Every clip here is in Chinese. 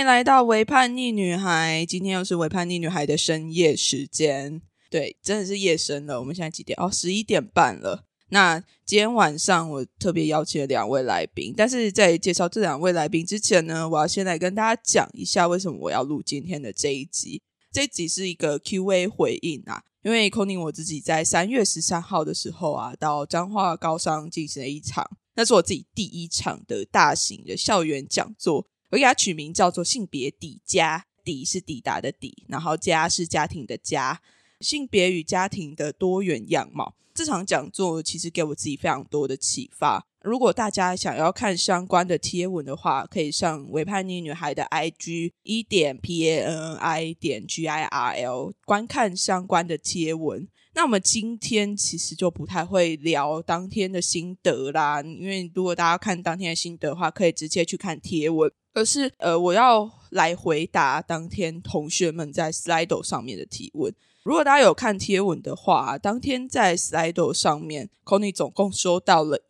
迎来到微叛逆女孩，今天又是微叛逆女孩的深夜时间。对，真的是夜深了，我们现在几点？11点半了。那今天晚上我特别邀请了2位来宾，但是在介绍这2位来宾之前呢，我要先来跟大家讲一下为什么我要录今天的这一集。这一集是一个 Q&A 回应啊，因为 Connie 我自己在3月13号的时候啊，到彰化高商进行了一场，那是我自己第一场的大型的校园讲座，我给它取名叫做性别抵家，抵是抵达的抵，然后家是家庭的家，性别与家庭的多元样貌。这场讲座其实给我自己非常多的启发，如果大家想要看相关的贴文的话，可以上微叛逆女孩的 IG1.PANI.GIRL 观看相关的贴文。那我们今天其实就不太会聊当天的心得啦，因为如果大家看当天的心得的话，可以直接去看贴文，而是我要来回答当天同学们在 Slido 上面的提问。如果大家有看贴文的话，当天在 Slido 上面 Connie 总共收到了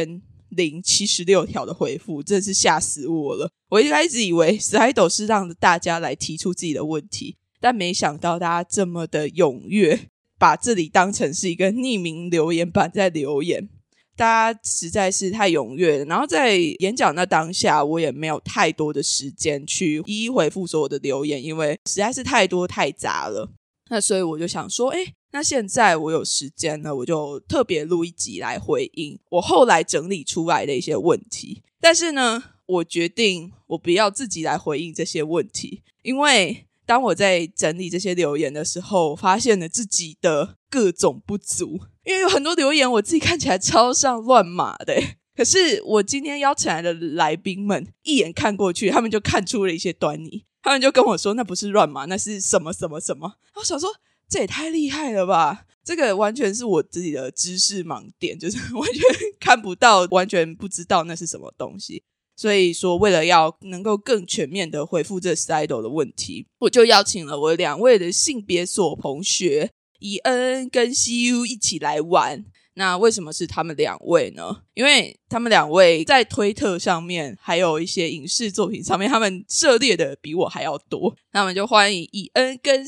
1076条的回复，真的是吓死我了。我一开始以为 Slido 是让大家来提出自己的问题，但没想到大家这么的踊跃，把这里当成是一个匿名留言板在留言，大家实在是太踊跃了。然后在演讲那当下，我也没有太多的时间去一一回复所有的留言，因为实在是太多太杂了。那所以我就想说那现在我有时间了，我就特别录一集来回应我后来整理出来的一些问题。但是呢，我决定我不要自己来回应这些问题，因为当我在整理这些留言的时候，发现了自己的各种不足。因为有很多留言我自己看起来超像乱码的可是我今天邀请来的来宾们一眼看过去，他们就看出了一些端倪，他们就跟我说那不是乱码，那是什么什么什么。我想说这也太厉害了吧，这个完全是我自己的知识盲点，就是完全看不到，完全不知道那是什么东西。所以说为了要能够更全面的回复这 Slido 的问题，我就邀请了我2位的性别所同学以恩跟 CU 一起来玩。那为什么是他们2位呢？因为他们2位在推特上面还有一些影视作品上面，他们涉猎的比我还要多。那我们就欢迎以恩跟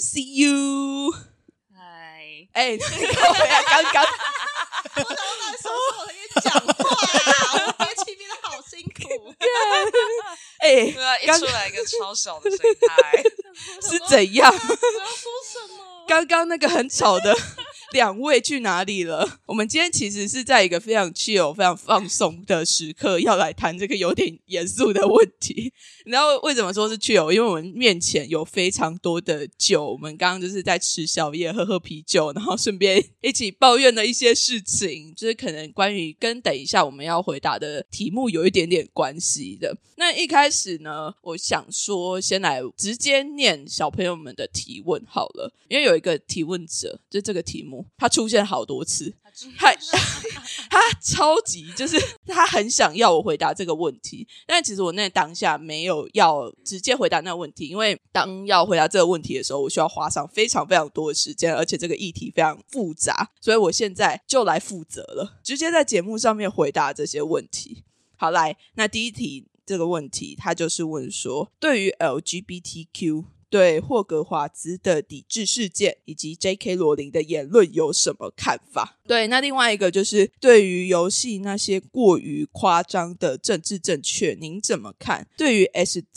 CU。 嗨， 刚刚我想要来说我跟你讲话啊，我憋气憋得好辛苦对啊，一出来一个超小的声台是怎样？ 我要说什么？ 刚刚那个很吵的2位去哪里了？我们今天其实是在一个非常 chill 非常放松的时刻要来谈这个有点严肃的问题。然后为什么说是 chill？ 因为我们面前有非常多的酒，我们刚刚就是在吃宵夜喝啤酒，然后顺便一起抱怨了一些事情，就是可能关于跟等一下我们要回答的题目有一点点关系的。那一开始呢，我想说先来直接念小朋友们的提问好了，因为有一个提问者，就这个题目他出现好多次，他超级就是他很想要我回答这个问题，但其实我那当下没有要直接回答那个问题，因为当要回答这个问题的时候，我需要花上非常非常多的时间，而且这个议题非常复杂，所以我现在就来负责了，直接在节目上面回答这些问题。好，来，那第一题这个问题他就是问说，对于 LGBTQ 对霍格华兹的抵制事件以及 J.K. 罗琳的言论有什么看法？对，那另外一个就是对于游戏那些过于夸张的政治正确您怎么看？对于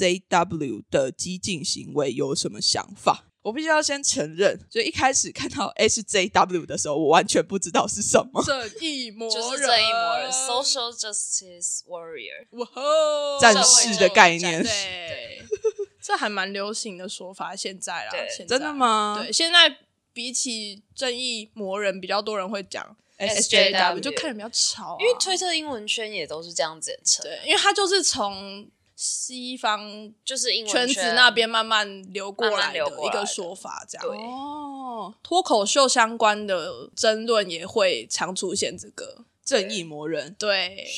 SJW 的激进行为有什么想法？我必须要先承认，就一开始看到 SJW 的时候，我完全不知道是什么。 正义魔人， 就是正义魔人 ，Social Justice Warrior， 哇， 战士的概念。 对，这还蛮流行的说法，现在啦，现在真的吗？ 对，现在比起正义魔人，比较多人会讲 SJW， 就看起来比较吵因为推特英文圈也都是这样简称。 对，因为它就是从西方就是英文圈子那边慢慢流过来的一个说法，这样。 对哦，脱口秀相关的争论也会常出现这个正义魔人。 对， 是的。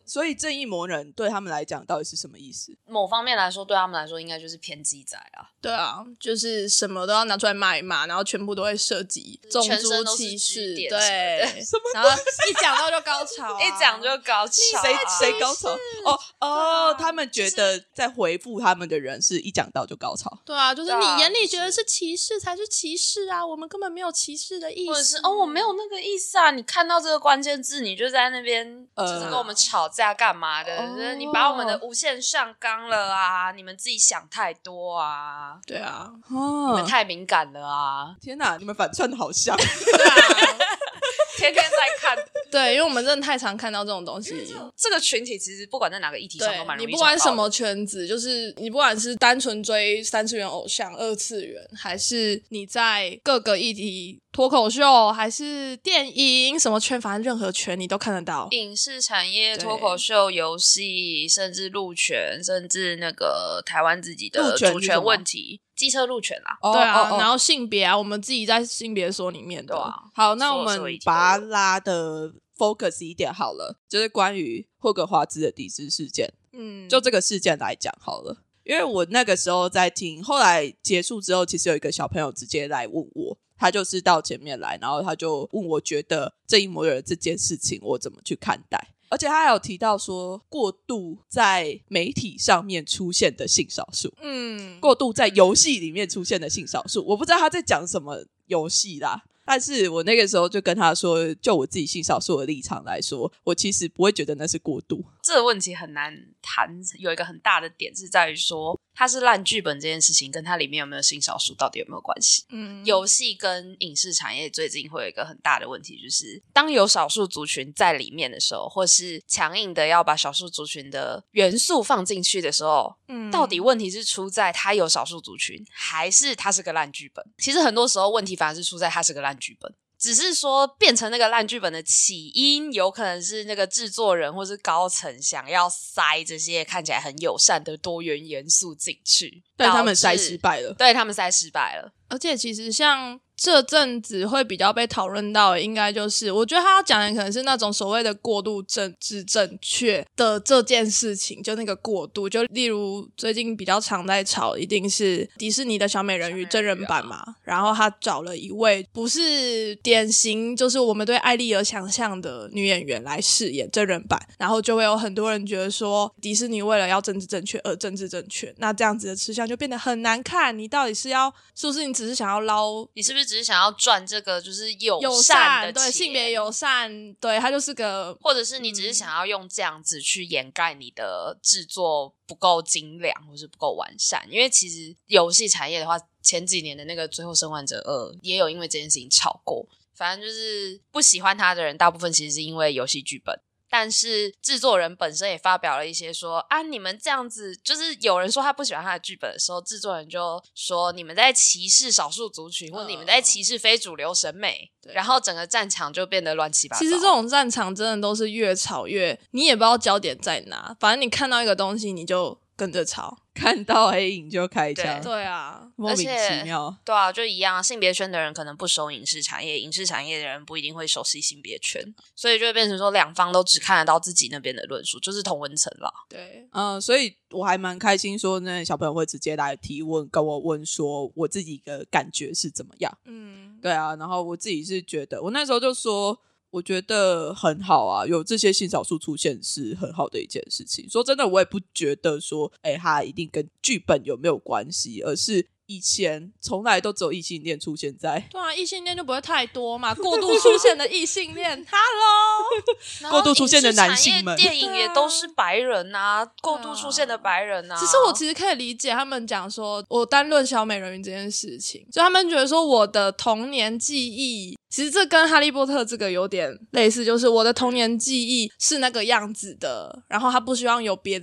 所以正义魔人对他们来讲到底是什么意思？ 某方面来说，对他们来说应该就是偏激仔啊。 对啊，就是什么都要拿出来骂一骂，然后全部都会涉及种族歧视，对，然后一讲到就高潮、 一讲就高潮， 谁高潮？他们觉得在回复他们的人是一讲到就高潮。 对啊，就是你眼里觉得是歧视才是歧视啊，我们根本没有歧视的意思， 或者是我没有那个意思啊，你看到这个关键字你就在那边就是跟我们吵架干嘛的、就是你把我们的无限上纲了啊，你们自己想太多啊， 对啊， 你们太敏感了啊， 天哪，你们反串的好像对啊天天在看对，因为我们真的太常看到这种东西。 这个群体其实不管在哪个议题上都蛮容易， 你不管什么圈子，就是你不管是单纯追3次元偶像、2次元，还是你在各个议题脱口秀，还是电影什么圈，反正任何圈你都看得到。 影视产业、脱口秀、游戏，甚至路权，甚至那个台湾自己的主权问题。机车路权啦， 对啊，然后性别啊，我们自己在性别所里面的。 好，那我们把它拉的 focus 一点好了，就是关于霍格华兹的抵制事件。就这个事件来讲好了，因为我那个时候在听，后来结束之后，其实有一个小朋友直接来问我，他就是到前面来，然后他就问我觉得正义魔人这件事情我怎么去看待。而且他还有提到说过度在媒体上面出现的性少数，过度在游戏里面出现的性少数，我不知道他在讲什么游戏啦，但是我那个时候就跟他说，就我自己性少数的立场来说，我其实不会觉得那是过度。 这个问题很难谈，有一个很大的点是在于说它是烂剧本这件事情跟它里面有没有性少数到底有没有关系。游戏跟影视产业最近会有一个很大的问题，就是当有少数族群在里面的时候，或是强硬的要把少数族群的元素放进去的时候，到底问题是出在它有少数族群，还是它是个烂剧本？其实很多时候问题反而是出在它是个烂剧本，只是说变成那个烂剧本的起因有可能是那个制作人或是高层想要塞这些看起来很友善的多元元素进去， 但他们塞失败了。 对，他们塞失败了。 而且其实像这阵子会比较被讨论到的，应该就是我觉得他要讲的可能是那种所谓的过度政治正确的这件事情，就那个过度，就例如最近比较常在吵一定是迪士尼的小美人鱼真人版嘛，然后他找了一位不是典型就是我们对艾丽儿想象的女演员来饰演真人版，然后就会有很多人觉得说迪士尼为了要政治正确而政治正确，那这样子的吃相就变得很难看，你到底是不是你只是想要捞， 你是不是只是想要赚这个就是友善的钱， 对，性别友善，对，它就是个， 或者是你只是想要用这样子去掩盖你的制作不够精良或是不够完善。因为其实游戏产业的话，前几年的那个最后生还者2也有因为这件事情吵过，反正就是不喜欢他的人大部分其实是因为游戏剧本，但是制作人本身也发表了一些说啊，你们这样子，就是有人说他不喜欢他的剧本的时候，制作人就说你们在歧视少数族群，或者你们在歧视非主流审美，然后整个战场就变得乱七八糟。 其实这种战场真的都是越吵越，你也不知道焦点在哪，反正你看到一个东西你就跟着吵， 看到黑影就开枪。 对啊， 莫名其妙。 对啊，就一样，性别圈的人可能不熟影视产业，影视产业的人不一定会熟悉性别圈，所以就会变成说两方都只看得到自己那边的论述，就是同温层啦。 对， 所以我还蛮开心说那小朋友会直接来提问，跟我问说我自己的感觉是怎么样。对啊，然后我自己是觉得，我那时候就说我觉得很好啊，有这些性少数出现是很好的一件事情。说真的，我也不觉得说它一定跟剧本有没有关系，而是以前从来都只有异性恋出现在， 对啊，异性恋就不会太多嘛，过度出现的异性恋，Hello， 过度出现的男性们， 电影也都是白人啊，过度出现的白人啊。 其实我可以理解他们讲说，我单论小美人鱼这件事情，就他们觉得说我的童年记忆。其实这跟哈利波特这个有点类似，就是我的童年记忆是那个样子的，然后他不希望有别的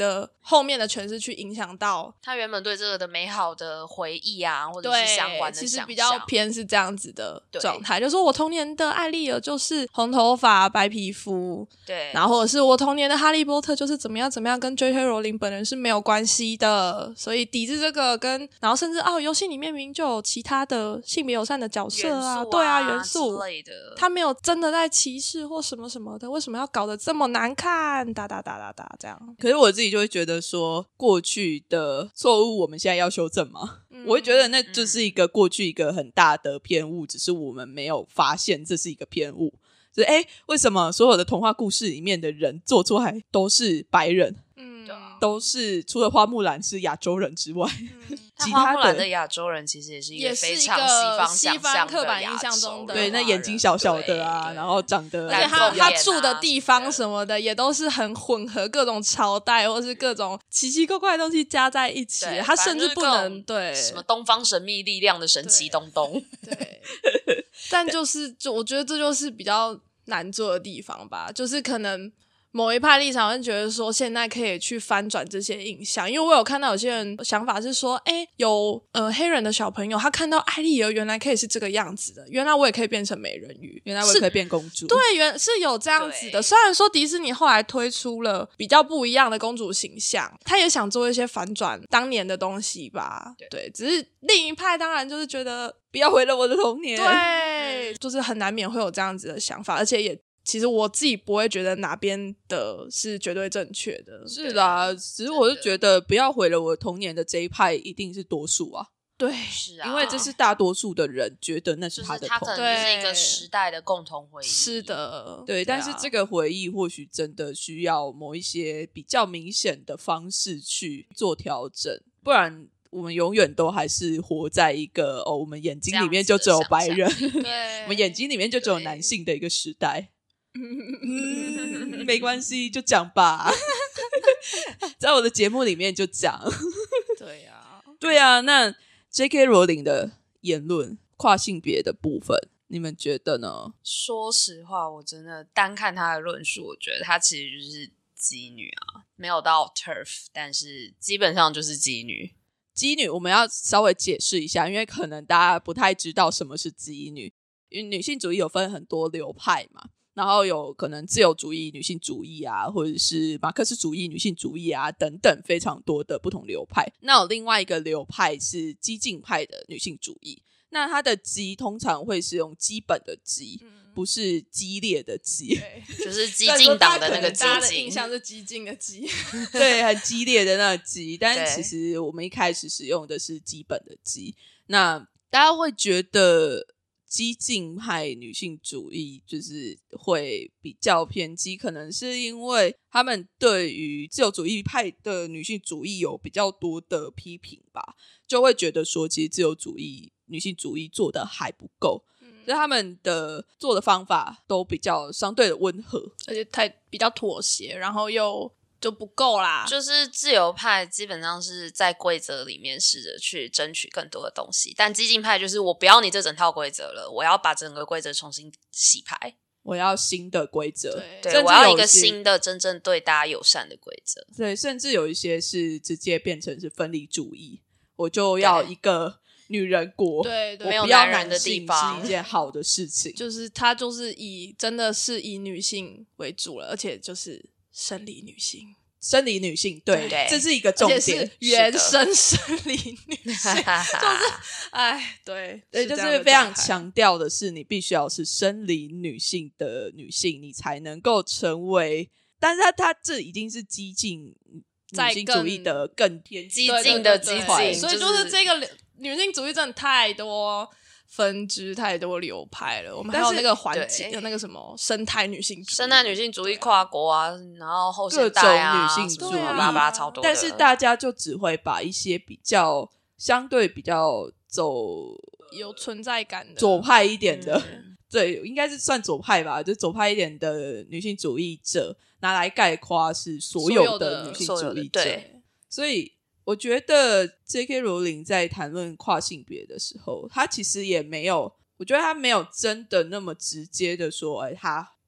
后面的诠释去影响到他原本对这个的美好的回忆啊，或者是相关的想象， 其实比较偏是这样子的状态，就是说我童年的艾丽尔就是红头发白皮肤， 对， 然后或者是我童年的哈利波特就是怎么样怎么样，跟 J.K. 罗琳本人是没有关系的，所以抵制这个跟然后甚至游戏里面明明就有其他的性别友善的角色啊，对啊，元素之类的， 他没有真的在歧视或什么什么的，为什么要搞得这么难看？哒哒哒哒哒这样。 可是我自己就会觉得说，过去的错误我们现在要修正嘛，我会觉得那就是一个过去一个很大的偏误，只是我们没有发现这是一个偏误。就是为什么所有的童话故事里面的人做出来都是白人？都是除了花木兰是亚洲人之外，其他花木兰的亚洲人其实也是一个非常西方刻板印象中的， 对，那眼睛小小的啊，然后长得， 而且他住的地方什么的也都是很混合，各种朝代或是各种奇奇怪怪的东西加在一起，他甚至不能对什么东方神秘力量的神奇东东， 对，但就我觉得这就是比较难做的地方吧，就是可能某一派立场会觉得说现在可以去翻转这些印象，因为我有看到有些人想法是说有黑人的小朋友他看到艾丽儿原来可以是这个样子的，原来我也可以变成美人鱼， 原来我也可以变公主， 对，是有这样子的。虽然说迪士尼后来推出了比较不一样的公主形象，他也想做一些反转当年的东西吧， 对，只是另一派当然就是觉得不要毁了我的童年， 对，就是很难免会有这样子的想法，而且也其实我自己不会觉得哪边的是绝对正确的， 是啦，只是我就觉得不要毁了我童年的这一派一定是多数啊， 对， 是啊， 因为这是大多数的人觉得那是他的童年， 就是他可能是一个时代的共同回忆， 是的， 对，但是这个回忆或许真的需要某一些比较明显的方式去做调整，不然我们永远都还是活在一个我们眼睛里面就只有白人，我们眼睛里面就只有男性的一个时代。没关系，就讲吧，在我的节目里面就讲。 对啊， 对啊，那 J.K. 罗琳的言论跨性别的部分，你们觉得呢？ 说实话，我真的单看他的论述，我觉得他其实就是妓女啊，没有到 TERF， 但是基本上就是妓女。 妓女我们要稍微解释一下，因为可能大家不太知道什么是妓女。因为女性主义有分很多流派嘛，然后有可能自由主义女性主义啊，或者是马克思主义女性主义啊等等非常多的不同流派。那有另外一个流派是激进派的女性主义，那它的激通常会是用基本的激，不是激烈的激， 就是激进党的那个激进， 大家的印象是激进的激， 对，很激烈的那个激，但其实我们一开始使用的是基本的激。那大家会觉得激进派女性主义就是会比较偏激，可能是因为他们对于自由主义派的女性主义有比较多的批评吧，就会觉得说其实自由主义女性主义做的还不够，所以他们的做的方法都比较相对的温和， 而且比较妥协，然后又就不够啦。 就是自由派基本上是在规则里面试着去争取更多的东西，但激进派就是我不要你这整套规则了，我要把整个规则重新洗牌， 我要新的规则， 对，我要一个新的真正对大家友善的规则。 对，甚至有一些是直接变成是分离主义，我就要一个女人国， 对， 我不要男性是一件好的事情， 就是他就是真的是以女性为主了，而且就是生理女性，对，这是一个重点， 而且是原生生理女性，就是对， 就是非常强调的是你必须要是生理女性的女性，你才能够成为，但是他这已经是激进女性主义的更偏激进的激进， 所以就是这个女性主义真的太多分支太多流派了，我们还有那个环境，有那个什么生态女性主义， 生态女性主义跨国啊，然后后现代啊， 各种女性主义， 巴拉超多的。 但是大家就只会把一些比较相对比较有存在感的左派一点的，对，应该是算左派吧，就左派一点的女性主义者拿来概括是所有的女性主义者，所以我觉得 J.K. 罗琳在谈论跨性别的时候，他其实也没有，我觉得他没有真的那么直接的说他不，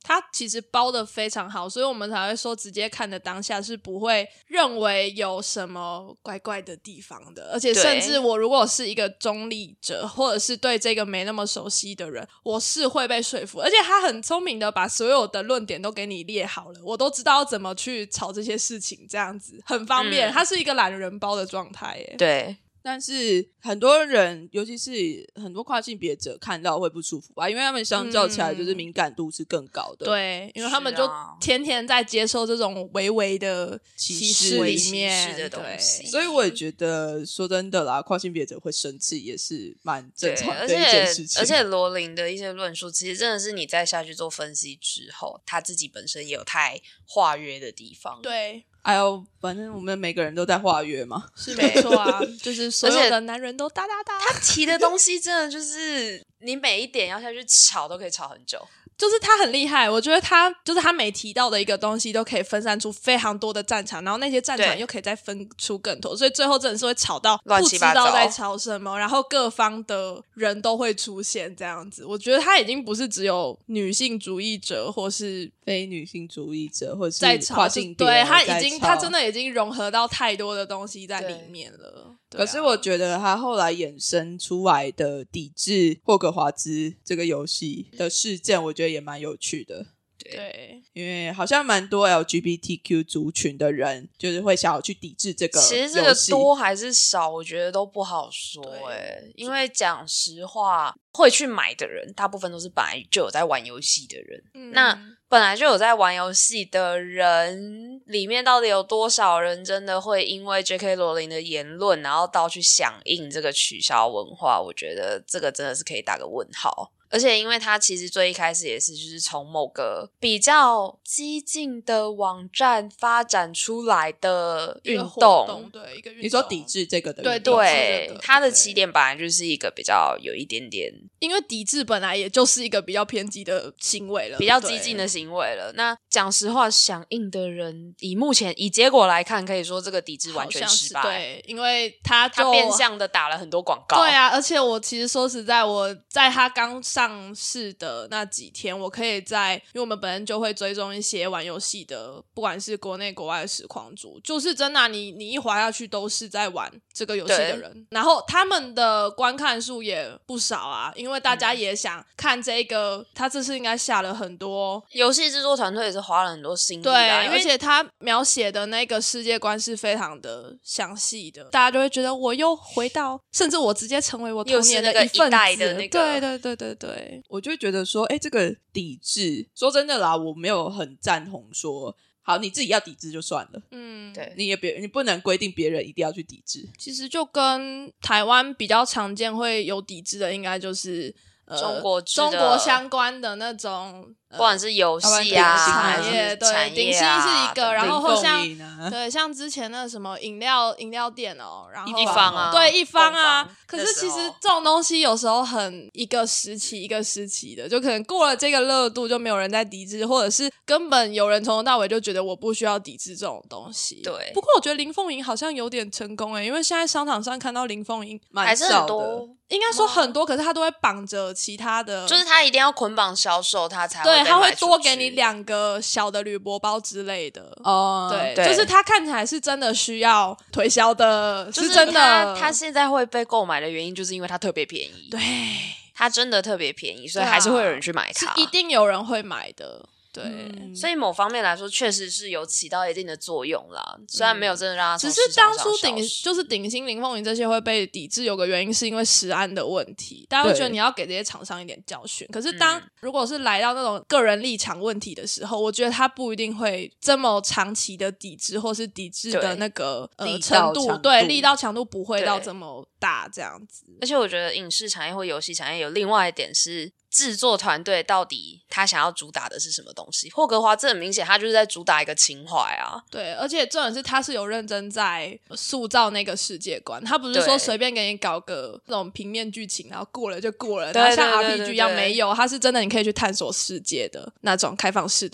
它其实包的非常好，所以我们才会说直接看的当下是不会认为有什么怪怪的地方的，而且甚至我如果是一个中立者或者是对这个没那么熟悉的人，我是会被说服，而且他很聪明的把所有的论点都给你列好了，我都知道怎么去吵这些事情，这样子很方便，它是一个懒人包的状态耶。 对， 但是很多人尤其是很多跨性别者看到会不舒服吧，因为他们相较起来就是敏感度是更高的， 对，因为他们就天天在接受这种微微的歧视里面歧视的东西， 所以我也觉得说真的啦，跨性别者会生气也是蛮正常的一件事情。 而且罗琳的一些论述其实真的是你再下去做分析之后，他自己本身也有太化约的地方。 对， 哎呦，反正我们每个人都在化约嘛， 是没错啊，就是所有的男人都哒哒哒。 他提的东西真的就是你每一点要下去吵都可以吵很久。 就是他很厉害，我觉得他就是他每提到的一个东西都可以分散出非常多的战场，然后那些战场又可以再分出更多，所以最后真的是会吵到不知道在吵什么，然后各方的人都会出现这样子。我觉得他已经不是只有女性主义者或是非女性主义者或是跨性别， 对，他真的已经融合到太多的东西在里面了。 可是我觉得他后来衍生出来的抵制霍格华兹这个游戏的事件，我觉得也蛮有趣的。 对， 因为好像蛮多 LGBTQ 族群的人就是会想要去抵制这个游戏。 其实这个多还是少，我觉得都不好说因为讲实话，会去买的人大部分都是本来就有在玩游戏的人。那本来就有在玩游戏的人里面到底有多少人真的会因为 J.K. 罗琳的言论然后到去响应这个取消文化，我觉得这个真的是可以打个问号。而且因为它其实最一开始也是就是从某个比较激进的网站发展出来的运动， 对，一个运动， 你说抵制这个的运动， 对，它的起点本来就是一个比较有一点点， 因为抵制本来也就是一个比较偏激的行为了， 比较激进的行为了。那讲实话，响应的人以结果来看，可以说这个抵制完全失败， 对，因为他变相的打了很多广告， 对啊，而且我其实说实在，我在他刚上市的那几天，我可以因为我们本身就会追踪一些玩游戏的，不管是国内国外的实况主，就是真的你一滑下去都是在玩这个游戏的人，然后他们的观看数也不少啊，因为大家也想看这个，他这次应该下了很多， 游戏制作团队也是花了很多心力对， 因为而且他描写的那个世界观是非常的详细的，大家就会觉得我又回到，甚至我直接成为我童年的一份子的那个， 对， 我就会觉得说，这个抵制，说真的啦，我没有很赞同说，好，你自己要抵制就算了， 对， 你不能规定别人一定要去抵制。 其实就跟台湾比较常见会有抵制的，应该就是中国相关的那种。 不管是游戏啊， 产业，对，顶新是一个，然后或像对像之前那什么饮料店哦，然后一方啊， 对一方啊，可是其实这种东西有时候很一个时期的，就可能过了这个热度就没有人在抵制，或者是根本有人从头到尾就觉得我不需要抵制这种东西。 对， 不过我觉得林凤营好像有点成功因为现在商场上看到林凤营还是很多， 应该说很多，可是他都会绑着其他的， 就是他一定要捆绑销售，他才会对，他会多给你2个小的铝箔包之类的对，就是他看起来是真的需要推销的， 就是真的。 他现在会被购买的原因，就是因为他特别便宜， 对， 他真的特别便宜，所以还是会有人去买它， 是一定有人会买的。对， 所以某方面来说，确实是有起到一定的作用啦。虽然没有真的让它只是当初顶新林凤营这些会被抵制，有个原因是因为食安的问题，大家会觉得你要给这些厂商一点教训。可是如果是来到那种个人立场问题的时候，我觉得他不一定会这么长期的抵制，或是抵制的那个程度，对，力道强度不会到这么大这样子。 而且我觉得影视产业或游戏产业有另外一点是，制作团队到底他想要主打的是什么东西？霍格华兹很明显，他就是在主打一个情怀啊。 对，而且重点是他是有认真在塑造那个世界观，他不是说随便给你搞个那种平面剧情，然后过了就过了，然后像 RPG 一样没有，他是真的你可以去探索世界的那种开放式的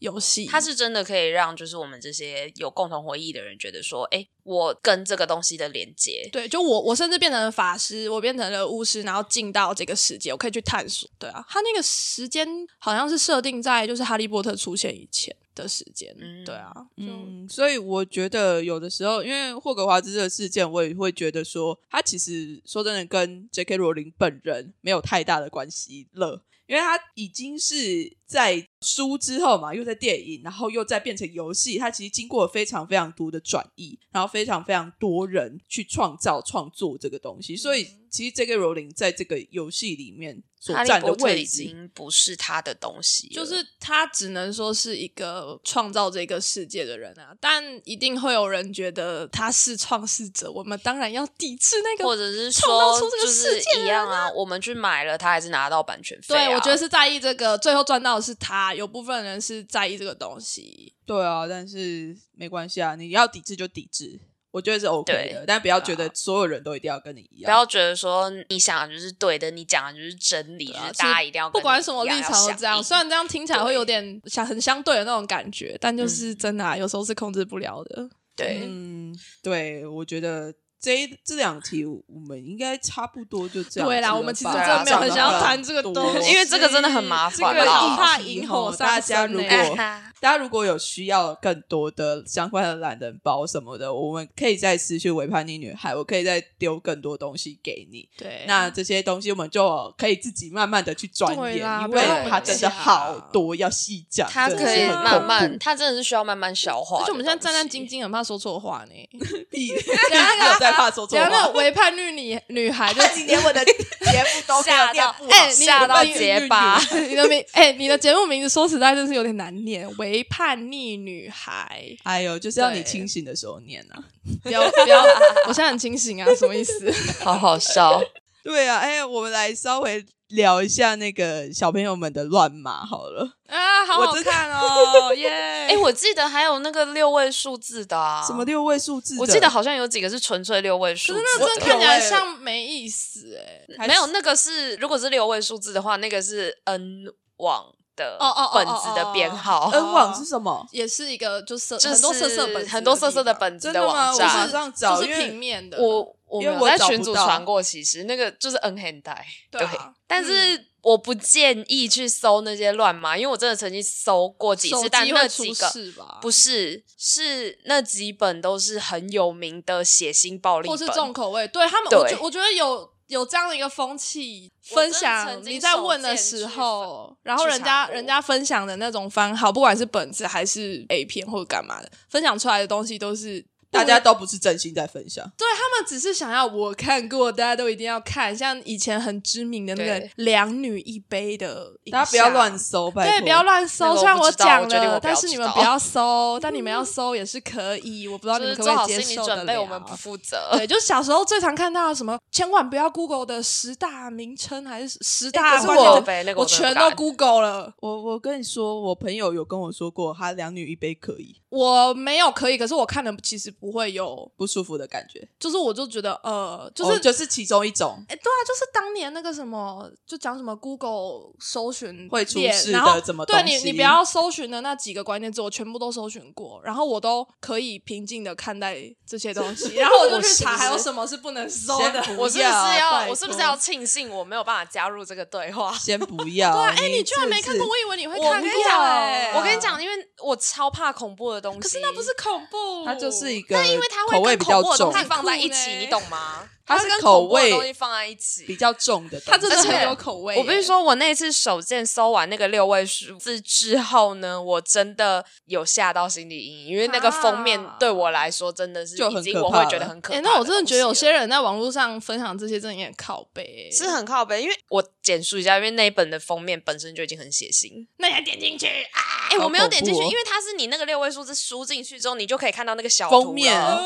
游戏， 它是真的可以让就是我们这些有共同回忆的人觉得说，我跟这个东西的连接。 对，就我甚至变成了法师，我变成了巫师，然后进到这个世界，我可以去探索。对啊，它那个时间好像是设定在就是哈利波特出现以前的时间。对啊， 所以我觉得有的时候，因为霍格华兹这个事件，我也会觉得说，他其实说真的跟 J.K. 罗琳本人没有太大的关系了。因为他已经是在书之后嘛，又在电影，然后又再变成游戏，他其实经过了非常非常多的转译，然后非常非常多人去创作这个东西，所以其实 J.K. 罗琳在这个游戏里面所占的位置已经不是他的东西了， 就是他只能说是一个创造这个世界的人啊，但一定会有人觉得他是创世者，我们当然要抵制那个或者是创造说出这个世界就是一样啊，我们去买了他还是拿到版权费对，我觉得是在意这个，最后赚到的是他，有部分人是在意这个东西。 对啊，但是没关系啊，你要抵制就抵制，我觉得是 OK 的，但不要觉得所有人都一定要跟你一样， 不要觉得说你想的就是对的，你讲的就是真理，就是大家一定要跟你一样， 不管什么立场都这样。虽然这样听起来会有点很相对的那种感觉，但就是真的啊，有时候是控制不了的。 对， 对，我觉得这两题我们应该差不多就这样。 对啦，我们其实真的没有很想要谈这个东西， 因为这个真的很麻烦， 这个怕引火上身。 大家如果有需要更多的相关的懒人包什么的，我们可以再私讯伪叛逆女孩，我可以再丢更多东西给你。 对， 那这些东西我们就可以自己慢慢的去钻研，因为它真的好好多要细讲， 它可以慢慢，它真的是需要慢慢消化。 而且我们现在战战兢兢，很怕说错话呢。 你有在怕说错话？ 那个伪叛逆女孩，就你连我的节目都吓到，吓到结巴。 你的节目名字说实在真是有点难念，伪叛逆女孩。 哎呦，就是要你清醒的时候念啊！ 不要，我现在很清醒啊，什么意思？ 好好笑。 对啊，我们来稍微聊一下那个小朋友们的乱码好了啊，好好看哦，耶！ 我记得还有那个6位数字的啊， 什么6位数字的？ 我记得好像有几个是纯粹6位数字， 可是那真的看起来像没意思没有，那个是如果是6位数字的话，那个是 N 网的本子的编号。 N 网是什么？ 也是一个就是很多色色本子， 很多色色的本子的网站。 我马上找， 就是平面的。 我没有在群组传过，其实那个就是 N hentai，对，但是我不建议去搜那些乱码，因为我真的曾经搜过几次，但那几个不是那几本都是很有名的血腥暴力本， 或是重口味。对他们，我觉得有这样的一个风气分享，你在问的时候，然后人家分享的那种番号，不管是本子还是 A 片或者干嘛的，分享出来的东西都是。 大家都不是真心在分享， 对，他们只是想要我看过，大家都一定要看。像以前很知名的那个两女一杯的影像， 大家不要乱搜，拜托， 对，不要乱搜。虽然我讲了，但是你们不要搜，但你们要搜也是可以。我不知道你们可不可以接受得了。 准备我们不负责。 对，就是小时候最常看到的什么，千万不要 Google 的10大名称还是10大关键字，我全都 Google 了。 我跟你说，我朋友有跟我说过，他两女一杯可以。 我没有可以，可是我看了其实不会有不舒服的感觉， 就是我就觉得就是其中一种。 对啊，就是当年那个什么，就讲什么 Google 搜寻会出事的怎么东西， 对你不要搜寻的那几个关键字，我全部都搜寻过，然后我都可以平静的看待这些东西，然后我就去查还有什么是不能搜的。 我是不是要庆幸我没有办法加入这个对话？ 先不要。 对啊，你居然没看过，我以为你会看过。 我跟你讲，因为我超怕恐怖的东西， 可是那不是恐怖， 它就是一个， 但因为它口味比较重， 它放在一起，你懂吗？ 它是跟口味的东西放在一起比较重的， 它真的很有口味。 我必须说，我那次手贱搜完那个6位数字之后呢，我真的有吓到心理阴影，因为那个封面对我来说真的是已经我会觉得很可怕。 那我真的觉得有些人在网络上分享这些真的也很靠北， 是很靠北。因为我简述一下，因为那一本的封面本身就已经很血腥， 那你还点进去啊？ 我没有点进去，因为它是你那个6位数字输进去之后，你就可以看到那个小封面。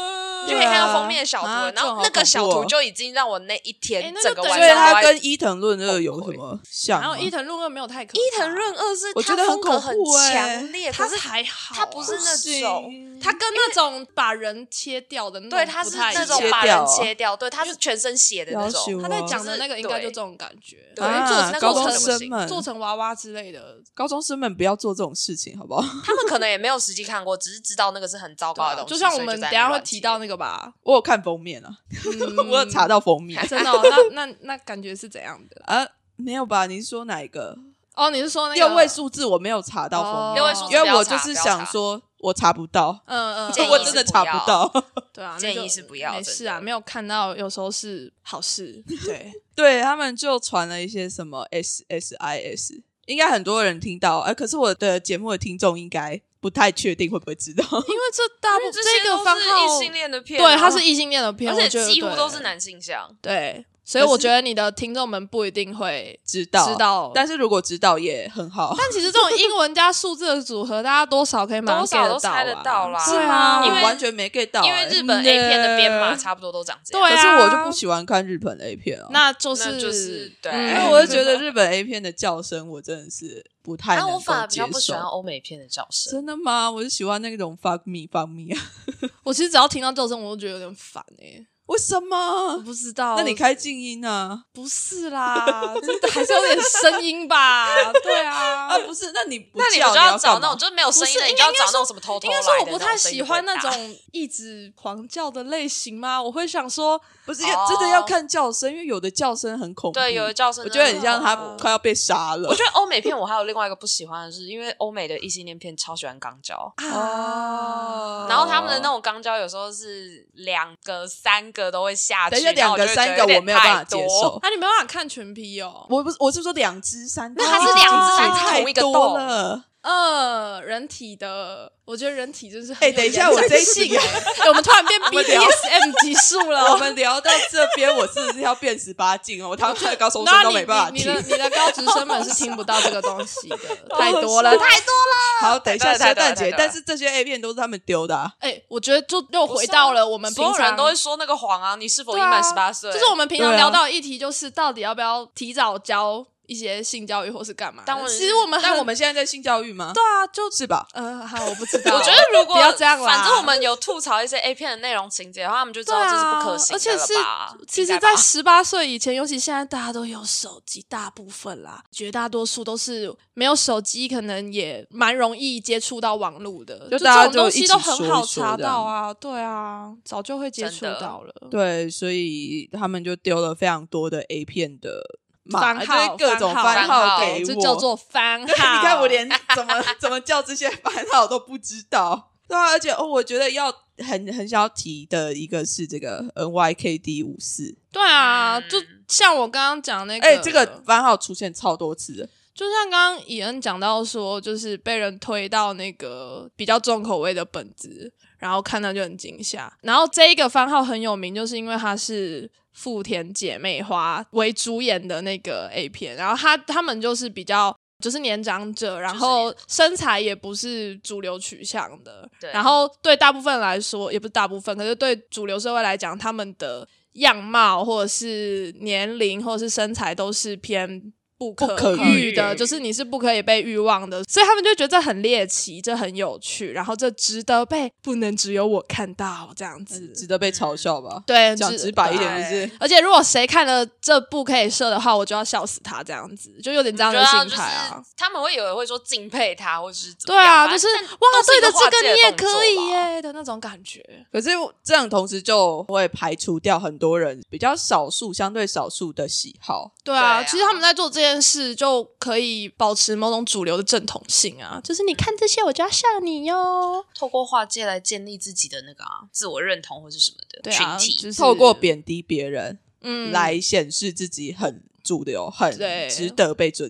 就可以看到封面的小图了，然后那个小图就已经让我那一天整个晚上， 所以它跟伊藤润二有什么像？ 然后伊藤润二没有太可怕， 伊藤润二是我觉得风格很很强烈， 他可是还好， 他不是那种， 他跟那种把人切掉的那种， 对，他是那种把人切掉，对，他是全身血的那种。 他在讲的那个应该就这种感觉， 对， 高中生们做成娃娃之类的， 高中生们不要做这种事情，好不好？ 他们可能也没有实际看过，只是知道那个是很糟糕的东西。 就像我们等一下会提到那个吧， 我有看封面啊，我有查到封面， 真的那感觉是怎样的啊？没有吧？你是说哪一个？ 哦，你是说那个 6位数字？我没有查到封面， 6位数字因为我就是想说我查不到，我真的查不到。 对啊， 建议是不要， 没事啊，没有看到有时候是好事。对对，他们就传了一些什么 SSIS， 应该很多人听到，可是我的节目的听众应该不太确定会不会知道，因为这大部分这个番号是异性恋的片， 对，它是异性恋的片， 而且几乎都是男性向， 对。所以我觉得你的听众们不一定会知道，但是如果知道也很好。 但其实这种英文加数字的组合，大家多少可以蛮 get 都猜得到啦。 是吗？我完全没 get 到， 因为日本 A 片的编码差不多都长这样。 对啊， 可是我就不喜欢看日本 A 片啊。 那就是对， 因为我就觉得日本 A 片的叫声我真的是不太能够接受。 我反而比较不喜欢欧美片的叫声。 真的吗？我是喜欢那种 fuck me 啊。 我其实只要听到叫声，我都觉得有点烦为什么？ 我不知道。 那你开静音啊？ 不是啦，还是有点声音吧。对啊， 不是，那你就要找那种就是没有声音的，你就要找那种什么偷偷来的。 应该说我不太喜欢那种一直狂叫的类型吗？我会想说， 不是真的要看叫声，因为有的叫声很恐怖。 对，有的叫声我觉得很像他快要被杀了。 我觉得欧美片我还有另外一个不喜欢的是，因为欧美的异性恋片超喜欢肛交然后他们的那种肛交有时候是2个3个都会下去， 等一下2个3个我没有办法接受。 你没办法看全批哦。 我是说2只3只， 那它是2只3只同一个洞了。 人体的，我觉得人体就是等一下，我这一集我们突然变 BDSM 级数了。 我们聊到这边，我是不是要变18禁哦？我他们的高中生都没办法听， 你的高职生们是听不到这个东西的，太多了。 好，等一下圣诞节，但是这些 A 片都是他们丢的啊。 我觉得就又回到了我们平常所有人都会说那个谎啊，你是否已满18岁？ 就是我们平常聊到的议题，就是到底要不要提早教一些性教育或是干嘛？但我们现在在性教育吗？ 对啊， 就是吧。 好，我不知道。 我觉得如果不要这样啦， 反正我们有吐槽一些 A 片的内容情节的话，他们就知道这是不可行的了吧？ 而且其实在18岁以前，尤其现在大家都有手机，大部分啦，绝大多数都是没有手机，可能也蛮容易接触到网络的。就这种东西都很好查到啊，对啊，早就会接触到了。 对，所以他们就丢了非常多的 A 片的。 番号， 各种番号给我， 这叫做番号。 你看我连怎么叫这些番号都不知道，对啊，而且我觉得要很想要提的一个是这个 NYKD54， 对啊，就像我刚刚讲那个， 这个番号出现超多次的。 就像刚刚以恩讲到说，就是被人推到那个比较重口味的本子，然后看到就很惊吓。然后这一个番号很有名，就是因为它是富田姐妹花为主演的那个 A 片，然后他们就是比较就是年长者，然后身材也不是主流取向的，然后对大部分来说也不是大部分，可是对主流社会来讲，他们的样貌或者是年龄或者是身材都是偏不可遇的，就是你是不可以被欲望的，所以他们就觉得这很猎奇，这很有趣，然后这值得被不能只有我看到这样子， 值得被嘲笑吧？ 对， 讲直白一点就是， 而且如果谁看了这部可以射的话，我就要笑死他这样子，就有点这样的心态啊。 就是、他们会有人会说敬佩他，或是对啊，就是哇，对的，这个你也可以耶的那种感觉。 可是这样同时就会排除掉很多人比较相对少数的喜好。 对啊，其实他们在做这件事就可以保持某种主流的正统性啊，就是你看这些我就要笑你哟， 透过画界来建立自己的那个自我认同或是什么的群体， 就是透过贬低别人来显示自己很主流，很值得被尊敬。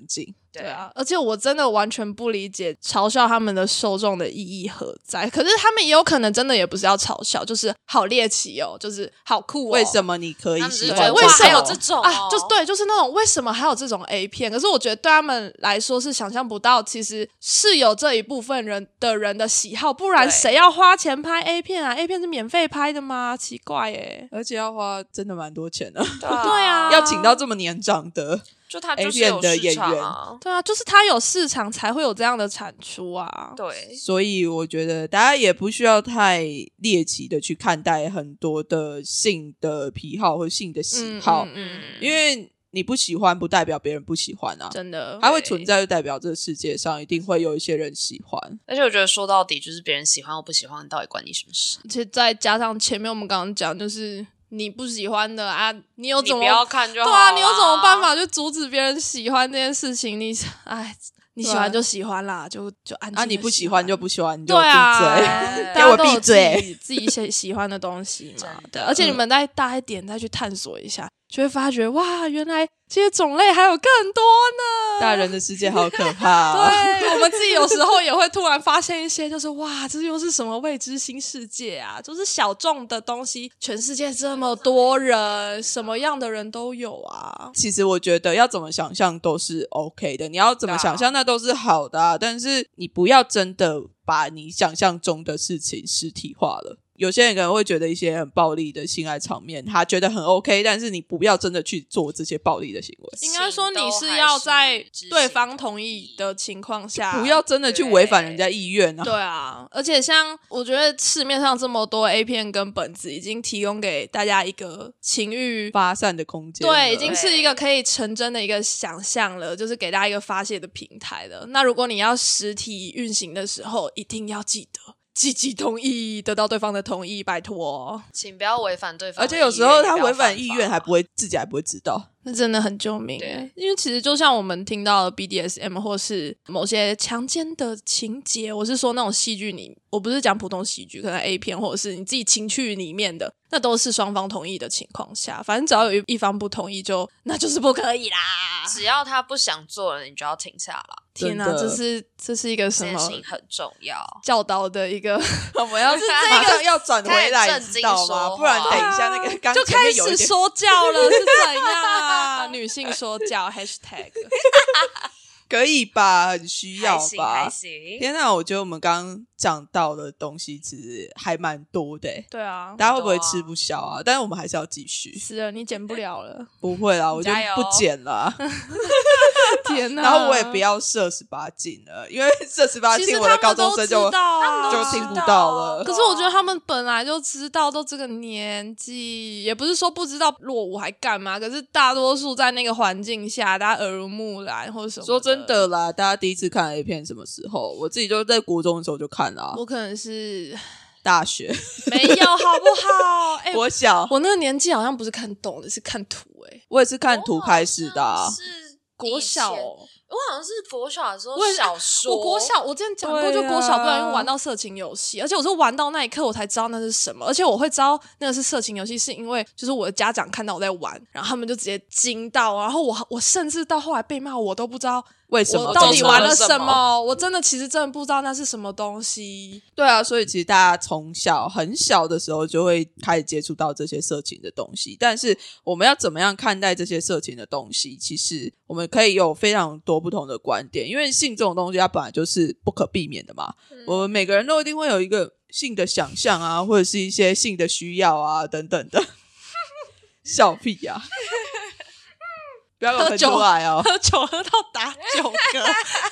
对啊，而且我真的完全不理解嘲笑他们的受众的意义何在。可是他们也有可能真的也不是要嘲笑，就是好猎奇哦，就是好酷哦。 为什么你可以喜欢？ 为什么还有这种啊？就是那种为什么还有这种 A 片？可是我觉得对他们来说是想象不到，其实是有这一部分人的喜好，不然谁要花钱拍 A 片啊 ？A 片是免费拍的吗？奇怪耶！ 而且要花真的蛮多钱的。 对啊， 要请到这么年长的。 就他就是有市场啊， 对啊，就是他有市场才会有这样的产出啊。 对， 所以我觉得大家也不需要太猎奇的去看待很多的性的癖好或性的喜好，因为你不喜欢不代表别人不喜欢啊， 真的， 它会存在就代表这个世界上一定会有一些人喜欢。 而且我觉得说到底就是别人喜欢或不喜欢，到底关你什么事？ 而且再加上前面我们刚刚讲，就是你不喜欢的啊，你有怎么你不要看就好对啊，你有什么办法去阻止别人喜欢这件事情？你喜欢就喜欢啦，就安静。 你不喜欢就不喜欢，你就对啊， 闭嘴，给我闭嘴。 自己喜欢的东西嘛，对。而且你们再大一点再去探索一下，就会发觉哇，原来这些种类还有更多呢。 大人的世界好可怕啊。 对，我们自己有时候也会突然发现一些，就是哇，这又是什么未知新世界啊？就是小众的东西，全世界这么多人，什么样的人都有啊。 其实我觉得要怎么想象都是 OK 的，你要怎么想象那都是好的啊，但是你不要真的把你想象中的事情实体化了。有些人可能会觉得一些很暴力的性爱场面他觉得很 OK， 但是你不要真的去做这些暴力的行为。 应该说你是要在对方同意的情况下， 不要真的去违反人家意愿啊。 对啊，而且像我觉得市面上这么多 A 片跟本子已经提供给大家一个情欲发散的空间， 对，已经是一个可以成真的一个想象了，就是给大家一个发泄的平台了。那如果你要实体运行的时候，一定要记得积极同意，得到对方的同意，拜托， 请不要违反对方的意愿。 而且有时候他违反意愿还不会自己还不会知道， 那真的很救命耶。因为其实就像我们听到的 BDSM 或是某些强奸的情节，我是说那种戏剧里，我不是讲普通戏剧，可能 A 片或者是你自己情趣里面的，那都是双方同意的情况下，反正只要有一方不同意那就是不可以啦。 只要他不想做了，你就要停下来。 天哪，这是一个什么？ 这件事情很重要， 教导的一个， 我们要是马上要转回来，知道吗？不然等一下那个刚就开始说教了，是怎样啊？女性说教 hashtag 可以吧？很需要吧？ 还行。 天哪，我觉得我们刚刚讲到的东西其实还蛮多的。对啊， 大家会不会吃不消啊？但是我们还是要继续。 是啊，你剪不了了。 不会啦，我就不剪了。 天哪！ 然后我也不要设18禁了，因为设18禁我的高中生就听不到了。 可是我觉得他们本来就知道，都这个年纪，也不是说不知道落伍还干嘛。可是大多数在那个环境下，大家耳濡目染或者什么。 说真的啦，大家第一次看 A 片什么时候？我自己就在国中的时候就看了。 我可能是大学没有，好不好？ 我小我那个年纪好像不是看懂的，是看图。 我也是看图开始的啊。 是国小我好像是国小的时候小说， 我国小我之前讲过，就国小不小心玩到色情游戏，而且我是玩到那一刻我才知道那是什么，而且我会知道那个是色情游戏，是因为就是我的家长看到我在玩，然后他们就直接惊到，然后我甚至到后来被骂，我都不知道为什么我到底玩了什么，我真的其实真的不知道那是什么东西。 对啊，所以其实大家从小很小的时候就会开始接触到这些色情的东西，但是我们要怎么样看待这些色情的东西，其实我们可以有非常多不同的观点，因为性这种东西它本来就是不可避免的嘛，我们每个人都一定会有一个性的想象啊，或者是一些性的需要啊等等的。笑屁啊不要给我喷出来哦， 喝酒喝到打酒嗝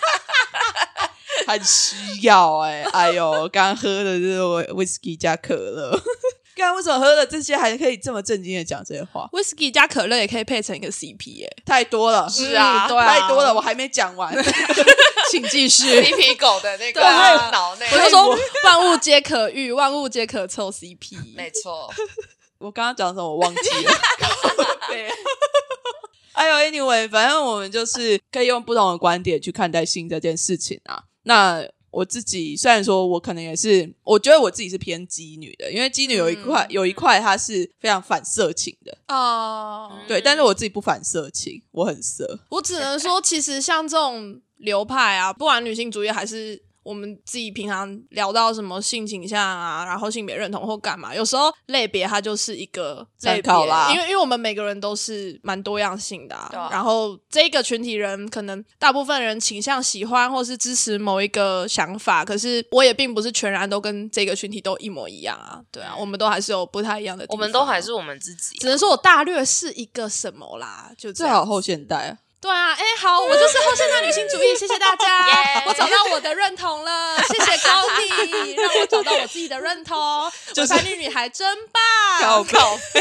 很需要哎呦，刚喝的这个 whisky 加可乐刚刚为什么喝了这些还可以这么正经的讲这些话？ whisky 加可乐也可以配成一个 CP 太多了。 是啊， 对啊，太多了，我还没讲完请继续。 皮皮狗的那个脑内， 我就说万物皆可遇，万物皆可凑 CP。 没错。 我刚刚讲什么我忘记了对哎呦 anyway 反正我们就是可以用不同的观点去看待性这件事情啊。那我自己虽然说我可能也是，我觉得我自己是偏基女的，因为基女有一块它是非常反色情的对，但是我自己不反色情，我很色。 我只能说其实像这种流派啊，不管女性主义还是我们自己平常聊到什么性倾向啊，然后性别认同或干嘛，有时候类别它就是一个类别啦，因为我们每个人都是蛮多样性的然后这个群体人可能大部分人倾向喜欢或是支持某一个想法，可是我也并不是全然都跟这个群体都一模一样啊，对啊，我们都还是有不太一样的地方， 我们都还是我们自己只能说我大略是一个什么啦，就这样。 最好后现代啊。 对啊，好，我就是后现代女性主义，谢谢大家，我找到我的认同了，谢谢高丽，让我找到我自己的认同，就是伪女孩真棒， 靠背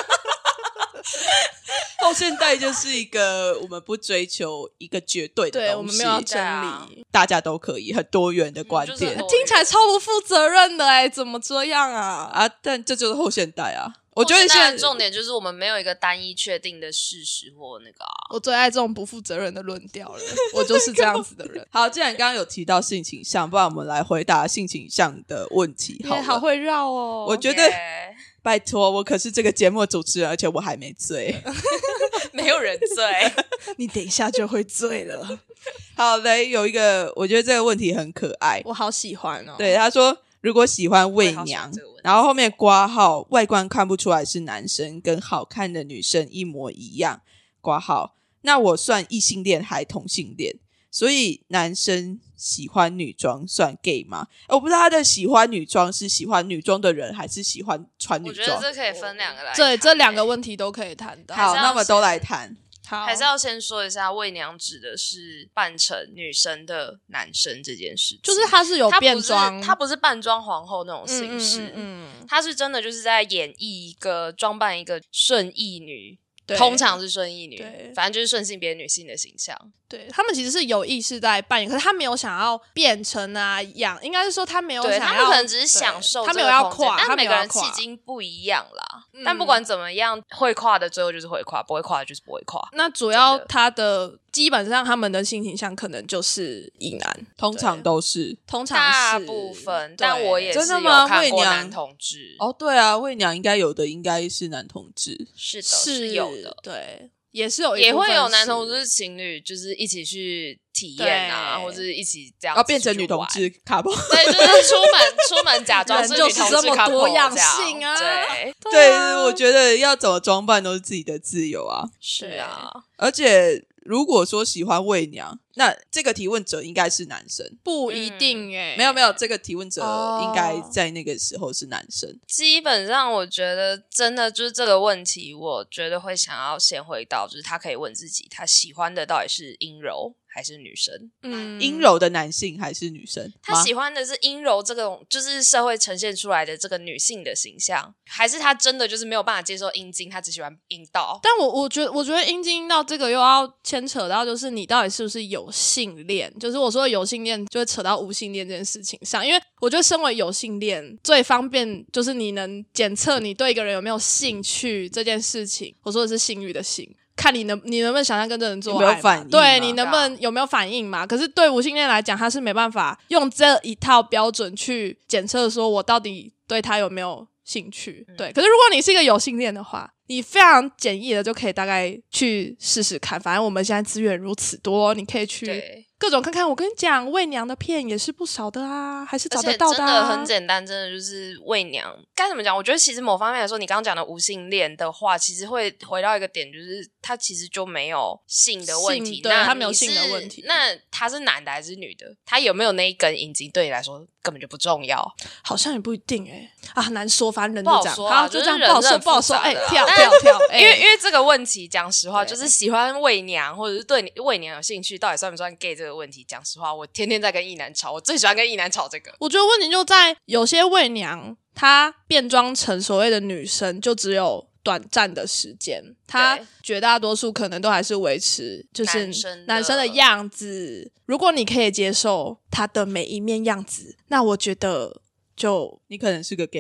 后现代就是一个我们不追求一个绝对的东西， 对，我们没有要真理， 大家都可以很多元的观点， 听起来超不负责任的怎么这样啊？ 但这就是后现代啊。我觉得现在重点就是我们没有一个单一确定的事实或那个我最爱这种不负责任的论调了，我就是这样子的人。 好，既然刚刚有提到性倾向，不然我们来回答性倾向的问题好了。 好会绕哦， 我觉得拜托，我可是这个节目的主持人，而且我还没醉没有人醉你等一下就会醉了。 好嘞，有一个我觉得这个问题很可爱， 我好喜欢哦。 对，他说如果喜欢伪娘，然后后面括号外观看不出来是男生，跟好看的女生一模一样，括号那我算异性恋还同性恋？所以男生喜欢女装算 gay 吗？我不知道他的喜欢女装是喜欢女装的人，还是喜欢穿女装。 我觉得这可以分两个来谈。 对，这两个问题都可以谈到。 好，那我们都来谈。 还是要先说一下，伪娘指的是扮成女生的男生这件事情， 就是他是有变装， 他不是扮装皇后那种形式，他是真的就是在演绎一个装扮一个顺义女，通常是顺义女，反正就是顺性别女性的形象。 对，他们其实是有意识在扮演，可是他没有想要变成养，应该是说他没有想要， 他们可能只是享受这个空间， 他没有要跨， 但每个人迄今不一样啦。但不管怎么样，会跨的最后就是会跨，不会跨的就是不会跨。 那主要他的基本上他们的性倾向可能就是异男， 通常都是， 通常大部分，但我也是有看过男同志。 哦，对啊，伪娘应该有的应该是男同志， 是的，是有的， 对。也是有， 也会有男同志情侣，就是一起去体验啊，或者一起这样变成女同志卡包， 对，就是出门假装是女同志这么多样性啊， 对，我觉得要怎么装扮都是自己的自由啊， 是啊， 而且如果说喜欢伪娘，那这个提问者应该是男生， 不一定没有，这个提问者应该在那个时候是男生。 基本上我觉得真的就是这个问题，我觉得会想要先回到，就是他可以问自己，他喜欢的到底是阴柔还是女生？ 阴柔的男性还是女生？ 他喜欢的是阴柔这种，就是社会呈现出来的这个女性的形象，还是他真的就是没有办法接受阴茎，他只喜欢阴道？ 但我觉得阴茎阴道这个又要牵扯到，就是你到底是不是有性恋？就是我说的有性恋，就会扯到无性恋这件事情上。因为我觉得身为有性恋，最方便就是你能检测你对一个人有没有兴趣这件事情。我说的是性欲的性。看你能不能想象跟这人做爱， 有没有反应？ 对，你能不能有没有反应嘛？可是对无性恋来讲，他是没办法用这一套标准去检测说我到底对他有没有兴趣。对，可是如果你是一个有性恋的话，你非常简易的就可以大概去试试看。反正我们现在资源如此多，你可以去各种看看。我跟你讲，伪娘的片也是不少的啊，还是找得到的啊。 而且真的很简单，真的就是伪娘该怎么讲？我觉得其实某方面来说，你刚刚讲的无性恋的话，其实会回到一个点，就是他其实就没有性的问题。 对，他没有性的问题。 那他是男的还是女的？他有没有那一根阴茎对你来说根本就不重要。 好像也不一定难说，反正人就这样， 好就这样不好说。跳。 因为这个问题，讲实话，就是喜欢伪娘或者是对伪娘有兴趣，到底算不算 gay 这个问题，讲实话，我天天在跟异男吵，我最喜欢跟异男吵这个。 我觉得问题就在有些伪娘，她变装成所谓的女生，就只有短暂的时间，她绝大多数可能都还是维持就是男生的样子。如果你可以接受她的每一面样子，那我觉得就你可能是个 gay。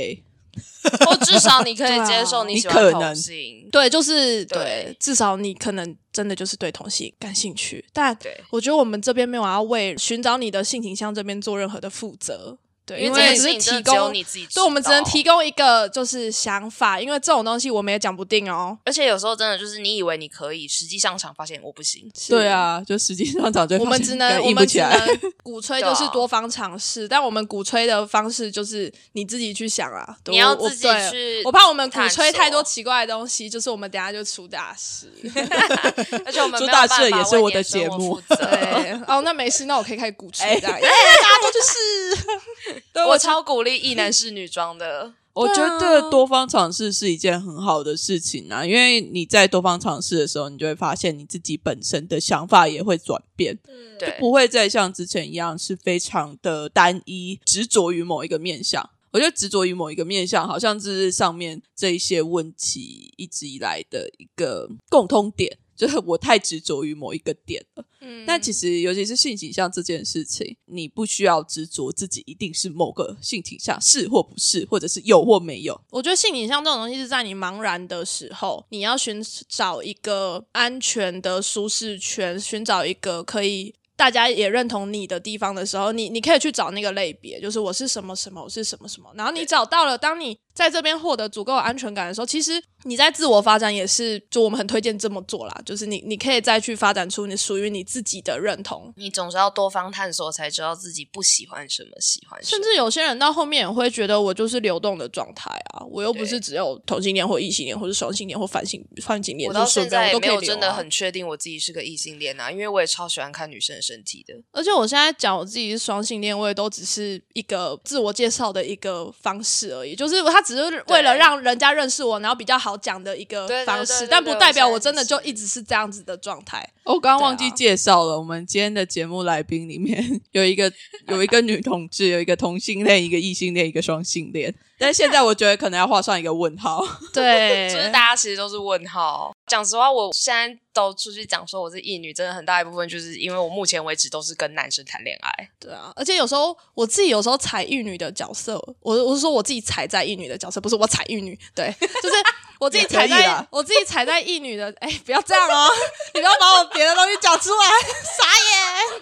或至少你可以接受你喜欢同性。 对，就是对，至少你可能真的就是对同性感兴趣，但我觉得我们这边没有要为寻找你的性倾向这边做任何的负责。对，因为只是提供你自己， 对，我们只能提供一个就是想法，因为这种东西我们也讲不定哦。 而且有时候真的就是你以为你可以，实际上场发现我不行。 对啊，就实际上场就我们只能鼓吹就是多方尝试，但我们鼓吹的方式就是你自己去想啊， 你要自己去。 我怕我们鼓吹太多奇怪的东西，就是我们等一下就出大事。 而且我们出大事也是我的节目。 对，哦，那没事，那我可以开始鼓吹这样，大家都去试。 对，我超鼓励异男式女装的。 我觉得多方尝试是一件很好的事情啊，因为你在多方尝试的时候，你就会发现你自己本身的想法也会转变，就不会再像之前一样是非常的单一，执着于某一个面向。我觉得执着于某一个面向，好像是上面这一些问题一直以来的一个共通点。就是我太执着于某一个点了，但其实尤其是性倾向这件事情，你不需要执着自己一定是某个性倾向，是或不是，或者是有或没有。 我觉得性倾向这种东西是在你茫然的时候，你要寻找一个安全的舒适圈，寻找一个可以大家也认同你的地方的时候，你可以去找那个类别，就是我是什么什么，我是什么什么，然后你找到了，当你在这边获得足够的安全感的时候，其实你在自我发展也是，就我们很推荐这么做啦，就是你可以再去发展出你属于你自己的认同。 你总是要多方探索才知道自己不喜欢什么，喜欢什么。 甚至有些人到后面也会觉得我就是流动的状态啊，我又不是只有同性恋或异性恋或是双性恋或泛性恋， 我到现在也没有真的很确定我自己是个异性恋啊，因为我也超喜欢看女生的身体的。 而且我现在讲我自己是双性恋，我也都只是一个自我介绍的一个方式而已，就是他只是为了让人家认识我，然后比较好讲的一个方式，但不代表我真的就一直是这样子的状态。 我刚刚忘记介绍了，我们今天的节目来宾里面有一个女同志，有一个同性恋，一个异性恋，一个双性恋。但是现在我觉得可能要画上一个问号。 对， 就是大家其实都是问号。讲实话，我现在都出去讲说我是异女，真的很大一部分就是因为我目前为止都是跟男生谈恋爱。 对啊，而且有时候我自己有时候踩异女的角色，我是说我自己踩在异女的角色，不是我踩异女，对，就是我自己踩在异女的，不要这样哦，你不要把我别的东西讲出来，傻眼。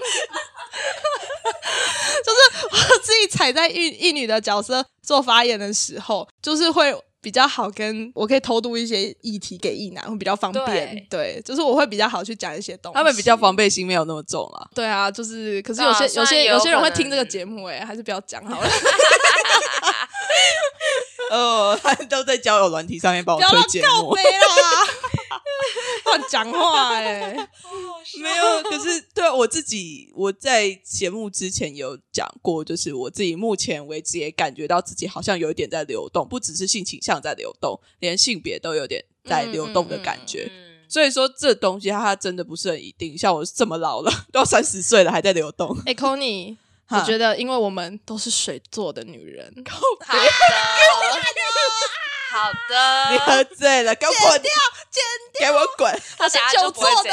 就是我自己踩在异女的角色做发言的时候，就是会比较好，跟我可以偷渡一些议题给异男，会比较方便。对，就是我会比较好去讲一些东西， 他们比较防备心没有那么重啦。 对啊，就是可是有些人会听这个节目，还是不要讲好了。 他都在交友软体上面帮我推节目， 不要啦，乱讲话没有。可是对我在节目之前有讲过，就是我自己目前为止也感觉到自己好像有一点在流动，不只是性倾向在流动，连性别都有点在流动的感觉。所以说这东西它真的不是很一定，像我这么老了，都要30岁了还在流动。 Connie，我觉得因为我们都是水做的女人。 好的， 你喝醉了，给我滚掉，给我滚！ 他是酒做的，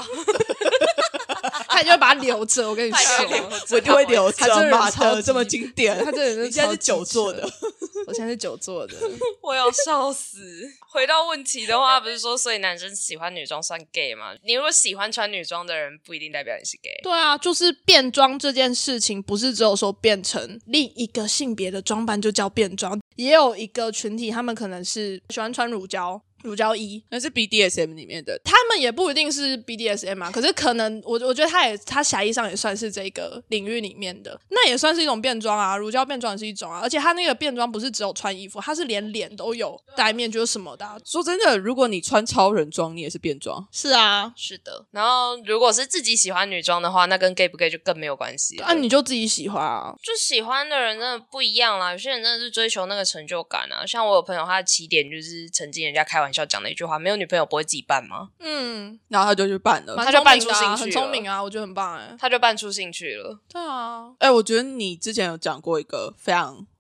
他就会把它留着。我跟你说， 我就会留着。马特这么经典， 他这人你现在是酒做的， 我现在是酒做的， 我要笑死。回到问题的话，不是说所以男生喜欢女装算 gay 吗？你如果喜欢穿女装的人，不一定代表你是 gay。 对啊，就是变装这件事情，不是只有说变成另一个性别的装扮就叫变装，也有一个群体，他们可能是喜欢穿乳胶衣， 那是 BDSM 里面的， 他们也不一定是 BDSM 啊，可是可能我觉得他狭义上也算是这个领域里面的，那也算是一种变装啊，乳胶变装也是一种啊，而且他那个变装不是只有穿衣服，他是连脸都有，戴面具什么的啊。 说真的，如果你穿超人装，你也是变装。 是啊， 是的。然后如果是自己喜欢女装的话，那跟 gay 不 gay 就更没有关系了。 你就自己喜欢啊， 就喜欢的人真的不一样啦，有些人真的是追求那个成就感啊，像我有朋友他的起点就是曾经人家开玩笑讲的一句话，没有女朋友不会自己办吗？ 然后他就去办了， 他就办出兴趣了， 很聪明啊，我觉得很棒他就办出兴趣了。 对啊， 我觉得你之前有讲过一个非常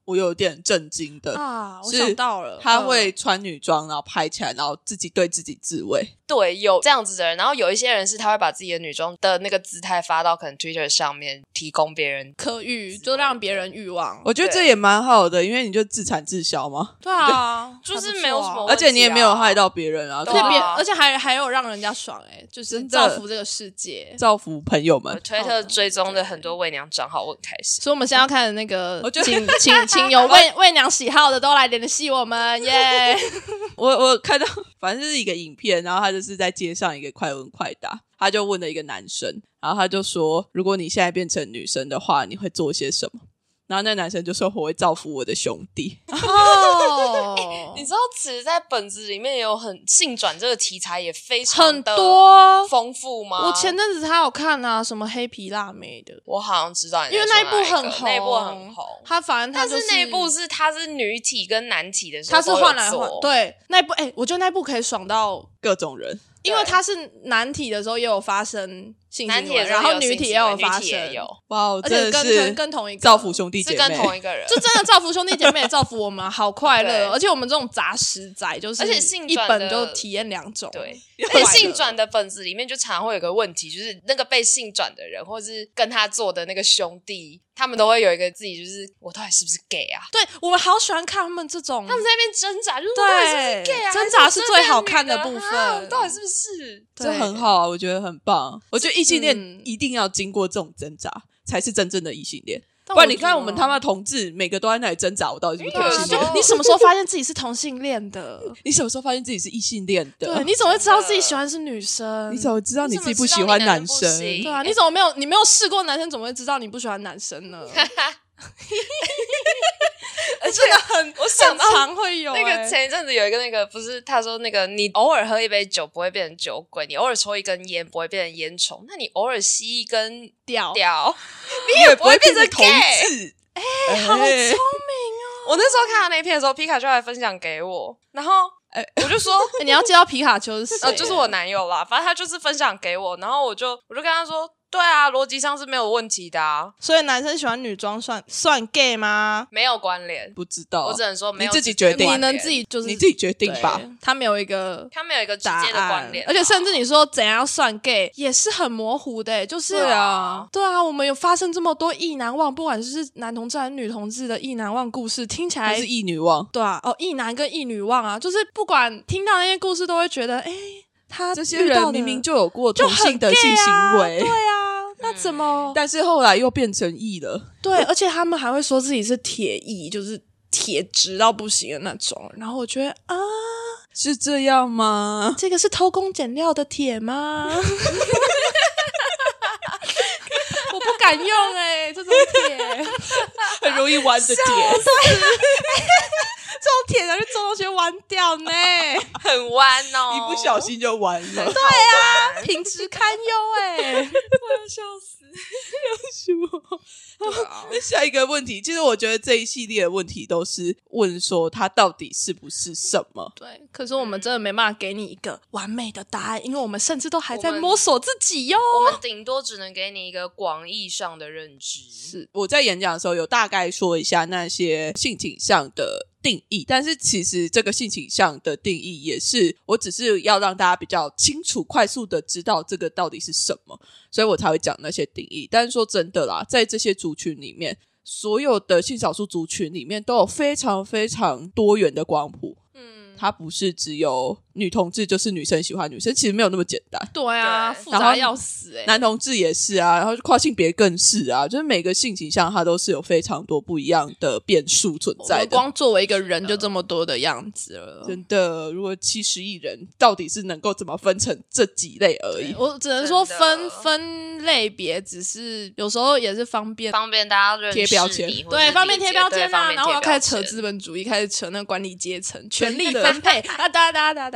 我有点震惊的啊，我想到了， 他会穿女装然后拍起来，然后自己对自己自慰。 对，有这样子的人，然后有一些人是他会把自己的女装的那个姿态发到可能 Twitter 上面，提供别人可欲，就让别人欲望。 我觉得这也蛮好的，因为你就自产自销嘛。 对啊， 就是没有什么问题啊， 而且你也没有害到别人啊， 而且还有让人家爽就是造福这个世界， 造福朋友们。 推特追踪的很多伪娘账号，我很开心。 所以我们现在要看的那个，请有伪娘喜好的都来联系我们耶。 我看到反正就是一个影片，然后他就是在街上一个快问快答，他就问了一个男生，然后他就说如果你现在变成女生的话你会做些什么，然后那男生就说我会造福我的兄弟。 哦你知道其实在本子里面也有很性转这个题材也非常很的多丰富吗？ 我前阵子还有看啊，什么黑皮辣妹的， 我好像知道你在因为说哪一个， 那一部很红， 那一部很红。 反正那一部是它是女体跟男体的时候他是换来都有换， 做对那一部我觉得那一部可以爽到各种人， 因为他是男体的时候也有发生性男体的行为，然后女体也有发生， 女体也有， 哇， 而且真的是跟同一个造福兄弟姐妹， 是跟同一个人， 就真的造福兄弟姐妹也造福我们，好快对乐。而且我们这种杂食仔，就是而且性一转的本就体验2种， 对。 快乐而且性转的本子里面就常常会有个问题，就是那个被性转的人，或是跟他做的那个兄弟，他们都会有一个自己，就是我到底是不是 gay 啊？ 对我们好喜欢看他们这种， 他们在那边挣扎，就是我到底是不是 gay 啊？ 挣扎是最好看的部分啊我到底是不是？ 这很好啊，我觉得很棒。我觉得异性恋嗯一定要经过这种挣扎才是真正的异性恋。 但不然你看我们他妈同志每个都在那里挣扎，我到底是不是同性恋？ 你什么时候发现自己是同性恋的？ 你什么时候发现自己是异性恋的？ 对，你怎么会知道自己喜欢是女生？ 你怎么知道你自己不喜欢男生？ 对啊，你怎么没有？你没有试过男生，怎么会知道你不喜欢男生呢？ 而且真的很， 我想到常会有那个前一阵子有一个那个不是他说那个你偶尔喝一杯酒不会变成酒鬼，你偶尔抽一根烟不会变成烟虫，那你偶尔吸一根屌， 你也不会变成同 gay。 志。 好聪明哦！ 我那时候看到那一篇的时候，皮卡丘还分享给我，然后我就说你要介绍皮卡丘是谁？ 就是我男友啦，反正他就是分享给我，然后我就跟他说。对啊，逻辑上是没有问题的啊。 所以男生喜欢女装算 gay 吗？ 没有关联， 不知道， 我只能说没有， 你自己决定， 你能自己就是你自己决定吧。 他没有一个直接的关联， 而且甚至你说怎样算 gay 也是很模糊的，就是对啊， 我们有发生这么多意难忘，不管是男同志还是女同志的意难忘故事，听起来还是异女忘。 对啊，意男跟意女忘啊，就是不管听到那些故事，都会觉得他这些人明明就有过同性的性行为， 对啊。那怎么？ 但是后来又变成异了。 对，而且他们还会说自己是铁异，就是铁直到不行的那种。然后我觉得啊， 是这样吗？ 这个是偷工减料的铁吗？我不敢用这种铁， 很容易弯的铁。 这种铁拿去做东西弯掉呢， 很弯哦， 一不小心就弯了。 对啊，品质堪忧我要笑死， 笑死我。下一个问题，其实我觉得这一系列的问题都是问说它到底是不是什么。 对，可是我们真的没办法给你一个完美的答案，因为我们甚至都还在摸索自己哟。 我们顶多只能给你一个广义上的认知。 是我在演讲的时候有大概说一下那些性倾向的定义，但是其实这个性倾向的定义也是我只是要让大家比较清楚快速的知道这个到底是什么，所以我才会讲那些定义。但是说真的啦，在这些族群里面，所有的性少数族群里面都有非常非常多元的光谱。它不是只有女同志就是女生喜欢女生，其实没有那么简单。 对啊，复杂要死男同志也是啊，然后跨性别更是啊，就是每个性倾向它都是有非常多不一样的变数存在的。 光作为一个人就这么多的样子了， 真的，如果70亿人到底是能够怎么分成这几类而已？ 我只能说分类别，只是有时候也是方便大家认识贴标签， 对，方便贴标签啊。 然后我要开始扯资本主义，开始扯那个管理阶层权力分配啊，哒哒哒哒。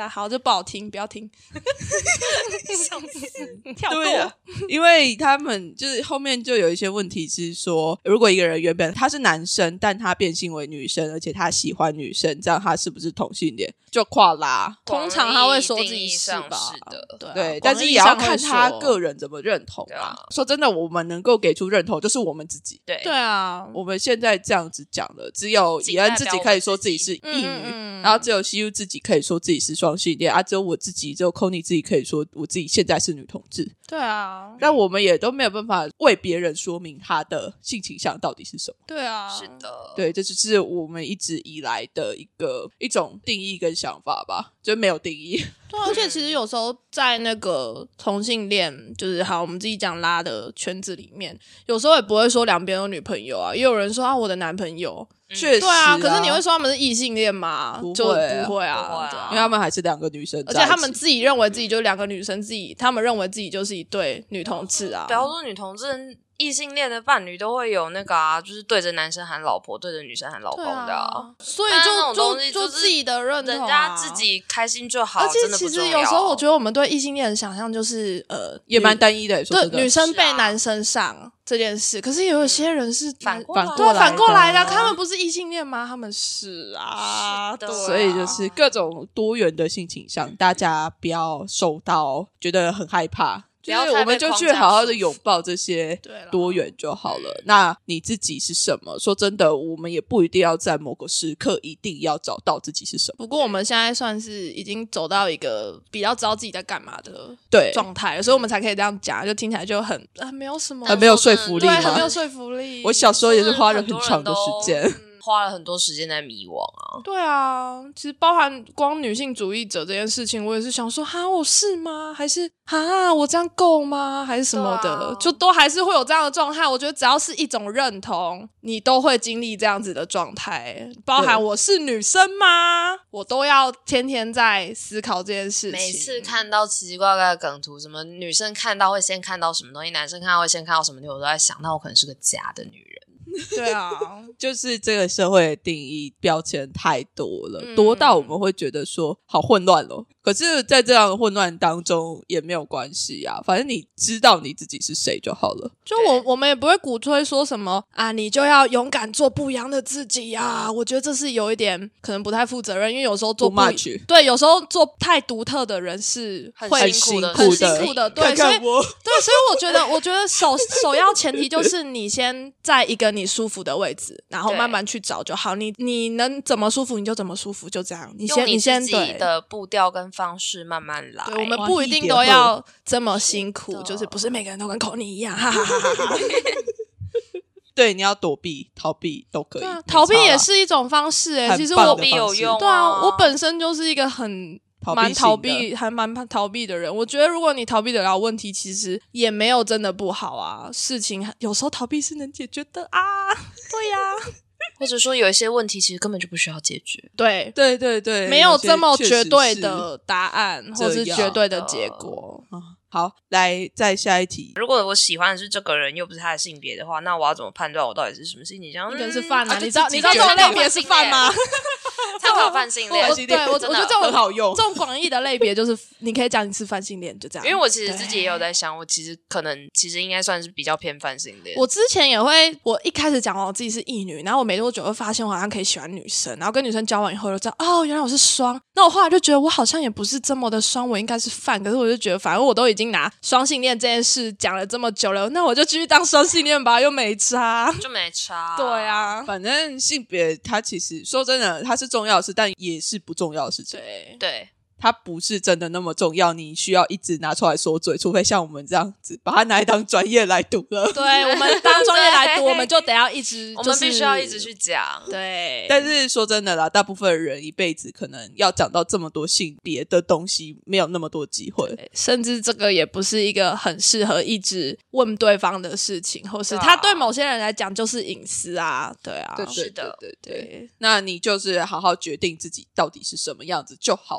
啊，好，就不好听，不要听。 笑死， 跳过。 因为他们就是后面就有一些问题是说，如果一个人原本他是男生，但他变性为女生，而且他喜欢女生，这样他是不是同性恋？就跨拉。 通常他会说自己是吧？ 是的， 对啊对，但是也要看他人。 个人怎么认同啊。 说真的，我们能够给出认同就是我们自己。 对对啊， 我们现在这样子讲了，只有以恩自己可以说自己是异女，然后只有西柚自己可以说自己是双性恋啊，只有我自己，只有 Connie 自己可以说我自己现在是女同志。 对啊， 但我们也都没有办法为别人说明他的性倾向到底是什么。 对啊， 是的， 对，这就是我们一直以来的一种定义跟想法吧，就没有定义。 对啊，而且其实有时候在那个同性恋，就是好，我们自己讲拉的圈子里面，有时候也不会说两边有女朋友啊，也有人说啊我的男朋友。 确实对啊，可是你会说他们是异性恋吗？ 不会啊就不会啊， 不会啊对啊因为他们还是两个女生在一起， 而且他们自己认为自己就两个女生，他们认为自己就是一对女同志啊。 不要说女同志，异性恋的伴侣都会有那个啊，就是对着男生喊老婆，对着女生喊老公的啊。 所以但那种东西就自己的认同啊， 人家自己开心就好， 而且真的不重要。 其实有时候我觉得我们对异性恋的想象就是也蛮单一的，说对真的女生被男生上这件事，可是有一些人是反过来反过来的反过来的，他们不是异性恋吗？他们是啊， 是的对啊所以就是各种多元的性倾向，大家不要受到觉得很害怕。就是我们就去好好的拥抱这些多元就好了。那你自己是什么？说真的，我们也不一定要在某个时刻一定要找到自己是什么。 不过我们现在算是已经走到一个比较知道自己在干嘛的对状态，所以我们才可以这样讲，就听起来就很没有什么， 很没有说服力对， 吗？ 很没有说服力。 我小时候也是花了很长的时间。 花了很多时间在迷惘啊。 对啊，其实包含光女性主义者这件事情，我也是想说，哈，我是吗？还是哈，我这样够吗？还是什么的，就都还是会有这样的状态。我觉得只要是一种认同，你都会经历这样子的状态。包含我是女生吗？我都要天天在思考这件事情。 每次看到奇奇怪怪的梗图，什么女生看到会先看到什么东西，男生看到会先看到什么东西，我都在想，那我可能是个假的女人。 对啊， 就是这个社会的定义标签太多了，多到我们会觉得说好混乱哦。可是在这样的混乱当中也没有关系啊，反正你知道你自己是谁就好了。 就我们也不会鼓吹说什么啊，你就要勇敢做不一样的自己啊。我觉得这是有一点可能不太负责任，因为有时候做对，有时候做太独特的人是会很辛苦的， 很辛苦的。对， 看看我， 对，所以我觉得首要前提就是你先在一个你舒服的位置，然后慢慢去找就好。你能怎么舒服你就怎么舒服，就这样。你先自己的步调跟方式慢慢来。 对，我们不一定都要这么辛苦，就是不是每个人都跟 Connie 一样，哈哈哈哈。 对，你要躲避、逃避都可以， 逃避也是一种方式其实逃避有用。 对啊，我本身就是一个蛮逃避的人。我觉得如果你逃避得了问题，其实也没有真的不好啊。事情有时候逃避是能解决的啊，对呀。 或者说有一些问题其实根本就不需要解决。 对，没有这么绝对的答案或是绝对的结果。 好，来再下一题。 如果我喜欢的是这个人，又不是他的性别的话，那我要怎么判断我到底是什么性倾向？ 一个是泛啊，你知道这种类别是泛吗？ 参考泛性恋， 对我觉得这种很好用。 这种广义的类别就是你可以讲你是泛性恋，就这样。 因为我其实自己也有在想，我其实应该算是比较偏泛性恋。 我之前也会，我一开始讲我自己是异女，然后我没多久会发现我好像可以喜欢女生，然后跟女生交往以后就知道哦，原来我是双。那我后来就觉得我好像也不是这么的双，我应该是泛。可是我就觉得反正我都已经拿双性恋这件事讲了这么久了，那我就继续当双性恋吧，又没差， 就没差。 对啊， 反正性别它其实说真的，它是重要的事，但也是不重要的事情。 对。 它不是真的那么重要，你需要一直拿出来说嘴，除非像我们这样子把它拿来当专业来读了。 对，我们当专业来读，我们就得要一直， 我们必须要一直去讲。 对， 但是说真的啦，大部分人一辈子可能要讲到这么多性别的东西，没有那么多机会， 甚至这个也不是一个很适合一直问对方的事情，或是他对某些人来讲就是隐私啊。对啊， 是的， 对。那你就是好好决定自己到底是什么样子就好了。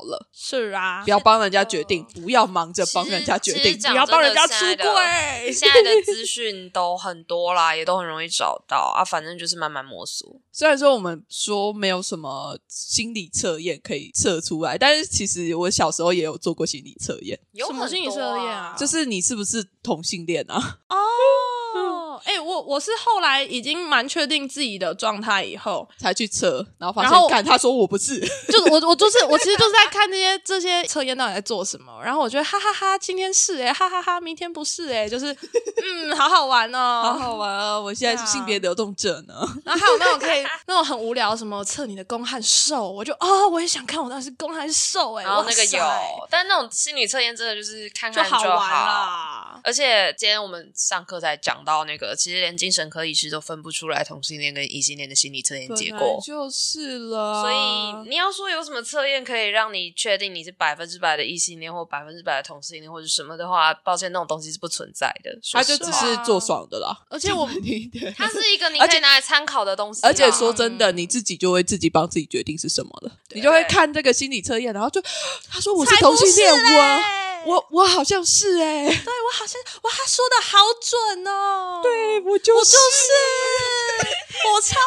是啊， 不要帮人家决定，不要忙着帮人家决定， 不要帮人家出柜。 现在的资讯都很多啦，也都很容易找到啊，反正就是慢慢摸索。 虽然说我们说没有什么心理测验可以测出来，但是其实我小时候也有做过心理测验。 什么心理测验啊？ 就是你是不是同性恋啊？ 我是后来已经蛮确定自己的状态以后才去测，然后发现干他说我不是， 就是我其实就是在看这些测验到底在做什么，然后我觉得哈哈哈今天是哈哈哈明天不是就是好好玩哦， 好好玩哦，我现在是性别流动者呢。 然后还有那种可以那种很无聊什么测你的攻和受，我就我也想看我到底是攻还是受然后那个有，但那种心理测验真的就是看看就好玩啦。 而且今天我们上课才讲到那个，其实连精神科医师都分不出来同性恋跟异性恋的心理测验结果， 就是了。 所以你要说有什么测验可以让你确定你是100%的异性恋或100%的同性恋或者什么的话，抱歉，那种东西是不存在的。 他就只是做爽的啦。 而且它是一个你可以拿来参考的东西。 而且说真的，你自己就会自己帮自己决定是什么了。你就会看这个心理测验，然后就他说我是同性恋，我好像是对我好像他说的好准哦， 对我就是我超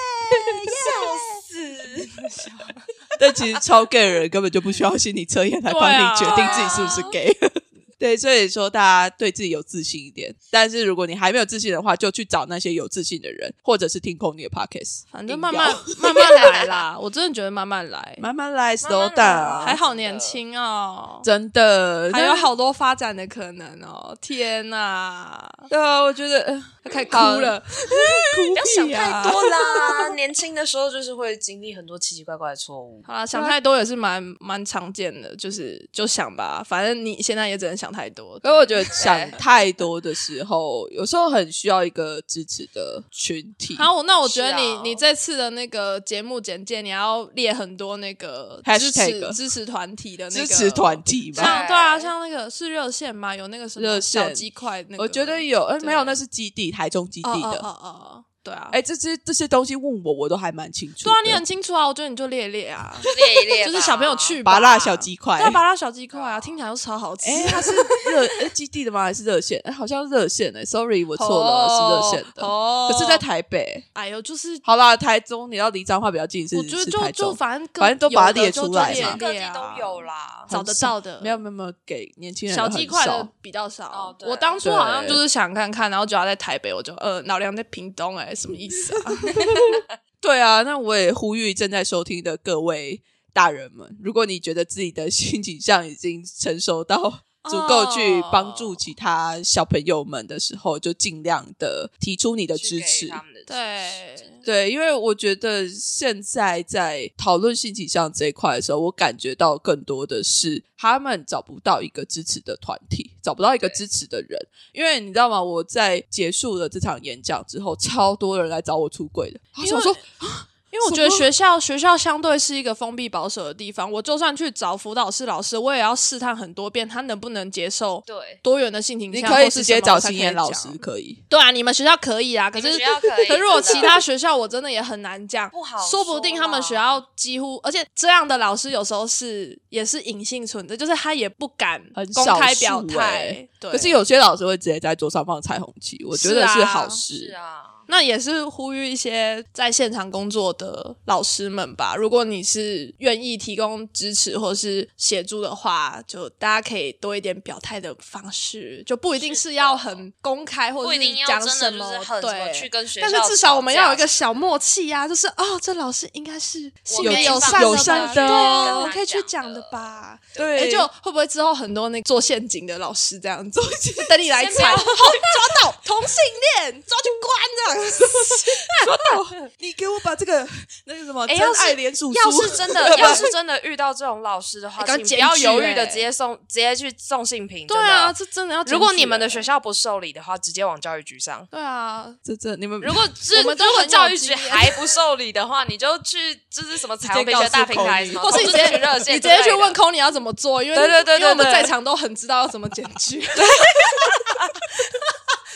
gay， 笑死！ 但其实超 gay 的人根本就不需要心理测验来帮你决定自己是不是 gay。对，所以说大家对自己有自信一点，但是如果你还没有自信的话，就去找那些有自信的人，或者是听Connie的 podcast， 反正慢慢来啦。我真的觉得慢慢来 slow down， 还好年轻哦， 真的还有好多发展的可能哦。天哪， 对啊，我觉得开始哭了， 不要想太多啦。年轻的时候就是会经历很多奇奇怪怪的错误。 好啦，想太多也是蛮常见的，就想吧，反正你现在也只能想太多。 可是我觉得想太多的时候，有时候很需要一个支持的群体。 好，那我觉得你这次的那个节目简介，你要列很多那个支持团体的那个支持团体嘛？ 对啊，像那个是热线吗？有那个什么小鸡块那个， 我觉得有，没有，那是基地，台中基地的。 对啊， 这些东西问我都还蛮清楚的。 对啊，你很清楚啊，我觉得你就列啊， 就列一列， 就是小朋友去吧。 拔辣小鸡块， 对，拔辣小鸡块啊，听起来都超好吃。 它是基地的吗？还是热线？好像是热线sorry， 我错了，是热线的。可是在台北。 哎呦，就是好啦，台中你要离彰化比较近， 我觉得就反正都把它列出来嘛， 各地都有啦， 找得到的。 没有给年轻人小鸡块的比较少。我当初好像就是想看看，然后就要在台北，我就老梁在屏东什么意思啊？ 对啊，那我也呼吁正在收听的各位大人们，如果你觉得自己的性倾向已经成熟到足够去帮助其他小朋友们的时候，就尽量的提出你的支持。对，因为我觉得现在在讨论性倾向这一块的时候，我感觉到更多的是他们找不到一个支持的团体，找不到一个支持的人。因为你知道吗，我在结束了这场演讲之后，超多人来找我出柜的。我想说因为我觉得学校相对是一个封闭保守的地方，我就算去找辅导室老师，我也要试探很多遍，他能不能接受多元的性倾向。 你可以直接找心妍老师，可以。 对啊，你们学校可以啊，可是如果其他学校，我真的也很难讲， 不好说不定他们学校几乎，而且这样的老师有时候也是隐性存在，就是他也不敢公开表态。对， 可是有些老师会直接在桌上放彩虹旗，我觉得是好事。 是啊。 那也是呼吁一些在现场工作的老师们吧，如果你是愿意提供支持或是协助的话，就大家可以多一点表态的方式，就不一定是要很公开或者是讲什么， 对，去跟学校， 但是至少我们要有一个小默契啊，就是这老师应该是性别友善的，对，我可以去讲的吧。 对， 就会不会之后很多那做陷阱的老师这样子等你来踩，好，抓到同性恋，抓去关这样。 抓到你给我把这个那个什么真爱联署书， 要是真的遇到这种老师的话，请不要犹豫的直接去送性平。 对啊，这真的要。 如果你们的学校不受理的话，直接往教育局上。 对啊， 这你们如果教育局还不受理的话，你就去就是什么彩虹培学大平台什么， 或是你直接热线，你直接去问Connie要怎么做，因为因为我们在场都很知道要怎么检举。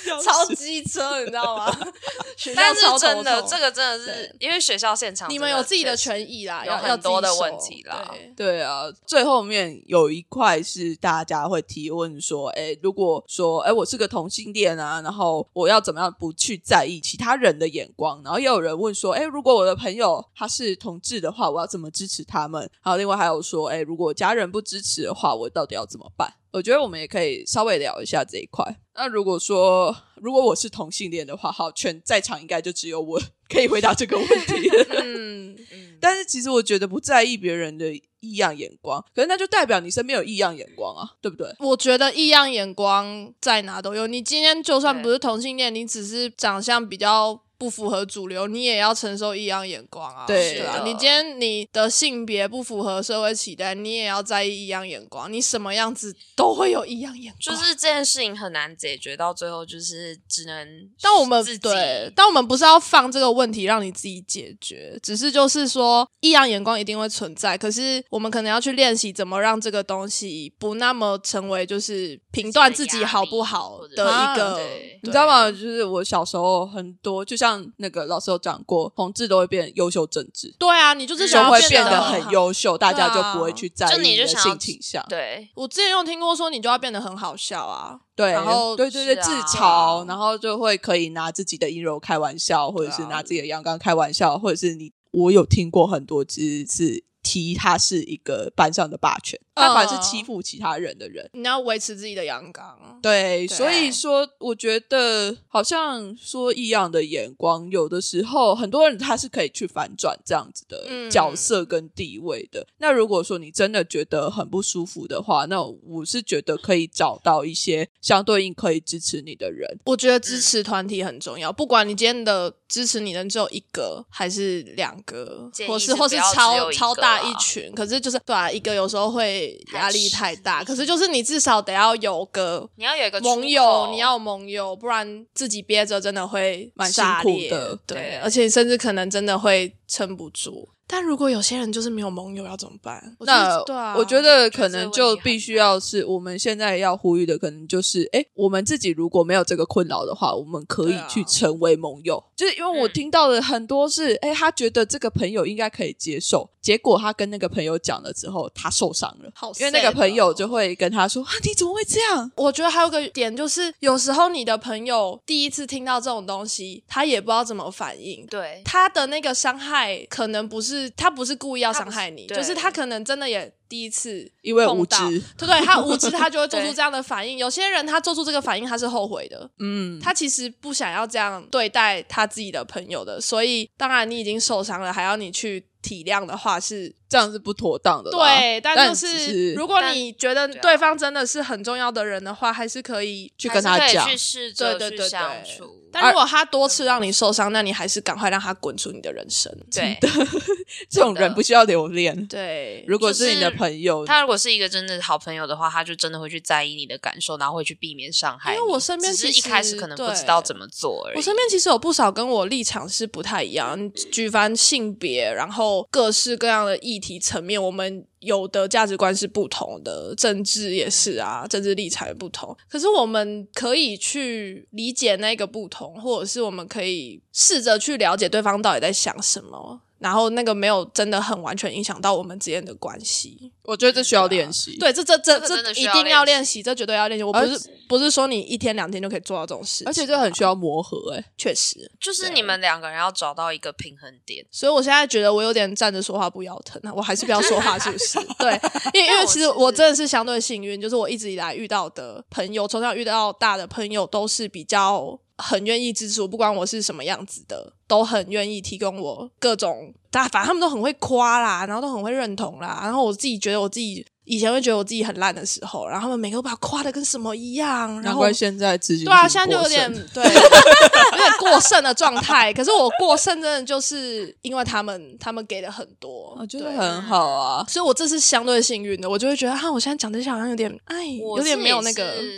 超机车，你知道吗？ 但是真的，这个真的是因为学校现场， 你们有自己的权益啦， 有很多的问题啦。 对啊，最后面有一块是大家会提问说，如果说我是个同性恋啊，然后我要怎么样不去在意其他人的眼光，然后也有人问说，如果我的朋友他是同志的话，我要怎么支持他们？然后另外还有说，如果家人不支持的话，我到底要怎么办？我觉得我们也可以稍微聊一下这一块。那如果我是同性恋的话，好，全在场应该就只有我可以回答这个问题但是其实我觉得不在意别人的异样眼光，可是那就代表你身边有异样眼光啊，对不对？ 我觉得异样眼光在哪都有，你今天就算不是同性恋，你只是长相比较不符合主流，你也要承受异样眼光啊。 对啊，你今天你的性别不符合社会期待，你也要在意异样眼光，你什么样子都会有异样眼光。 就是这件事情很难解决，到最后就是只能但我们自己对，但我们不是要放这个问题让你自己解决，只是就是说异样眼光一定会存在，可是我们可能要去练习怎么让这个东西不那么成为就是评断自己好不好的一个你知道吗？就是我小时候很多，就像那个老师有讲过，同志都会变优秀政治。 对啊，你就是就会变得很优秀，大家就不会去在意你的性倾向。 对， 我之前有听过说你就要变得很好笑啊， 对， 然后对自嘲，然后就会可以拿自己的阴柔开玩笑，或者是拿自己的阳刚开玩笑，或者是我有听过很多其实是提他是一个班上的霸权，他反而是欺负其他人的人。 你要维持自己的阳刚。 对，所以说我觉得好像说异样的眼光，有的时候很多人他是可以去反转这样子的角色跟地位的。那如果说你真的觉得很不舒服的话，那我是觉得可以找到一些相对应可以支持你的人。 我觉得支持团体很重要，不管你今天的支持你的人只有一个还是两个，或是超大一群，可是就是对啊，一个有时候会压力太大，可是就是你至少得要有个， 你要有一个盟友，你要有盟友，不然自己憋着真的会蛮辛苦的。 对，而且甚至可能真的会撑不住。但如果有些人就是没有盟友要怎么办？ 那对啊， 我觉得可能就必须要是我们现在要呼吁的，可能就是我们自己如果没有这个困扰的话，我们可以去成为盟友。就是因为我听到的很多是他觉得这个朋友应该可以接受，结果他跟那个朋友讲了之后他受伤了，因为那个朋友就会跟他说你怎么会这样。 我觉得还有个点就是有时候你的朋友第一次听到这种东西，他也不知道怎么反应。 对， 他的那个伤害可能他不是故意要伤害你，就是他可能真的也第一次因为无知， 对，他无知他就会做出这样的反应。有些人他做出这个反应他是后悔的，他其实不想要这样对待他自己的朋友的，所以当然你已经受伤了，还要你去体谅的话是这样是不妥当的。 对，但就是如果你觉得对方真的是很重要的人的话，还是可以去跟他讲， 去试着去相处。 但如果他多次让你受伤，那你还是赶快让他滚出你的人生。 对， 这种人不需要留恋。 对， 如果是你的朋友， 他如果是一个真的好朋友的话，他就真的会去在意你的感受，然后会去避免伤害你。 因为我身边只是一开始可能不知道怎么做而已。 我身边其实有不少跟我立场是不太一样，举凡性别，然后各式各样的议题层面，我们有的价值观是不同的，政治也是啊，政治立场也不同。可是我们可以去理解那个不同，或者是我们可以试着去了解对方到底在想什么，然后那个没有真的很完全影响到我们之间的关系。 我觉得这需要练习。 对，这一定要练习，这绝对要练习。我不是说你一天两天就可以做到这种事情， 而且这很需要磨合。 确实， 就是你们两个人要找到一个平衡点。 所以我现在觉得我有点站着说话不腰疼啊，我还是不要说话，是不是？对，因为其实我真的是相对幸运，就是我一直以来遇到的朋友，从小遇到大的朋友都是比较很愿意支持我，不管我是什么样子的，都很愿意提供我各种，反正他们都很会夸啦，然后都很会认同啦，然后我自己觉得我自己以前会觉得我自己很烂的时候，然后他们每个都把我夸的跟什么一样，然后难怪现在自己对啊，现在就有点对有点过剩的状态。可是我过剩真的就是因为他们给的很多， 我觉得很好啊， 所以我这是相对幸运的，我就会觉得我现在讲这些好像有点有点没有那个。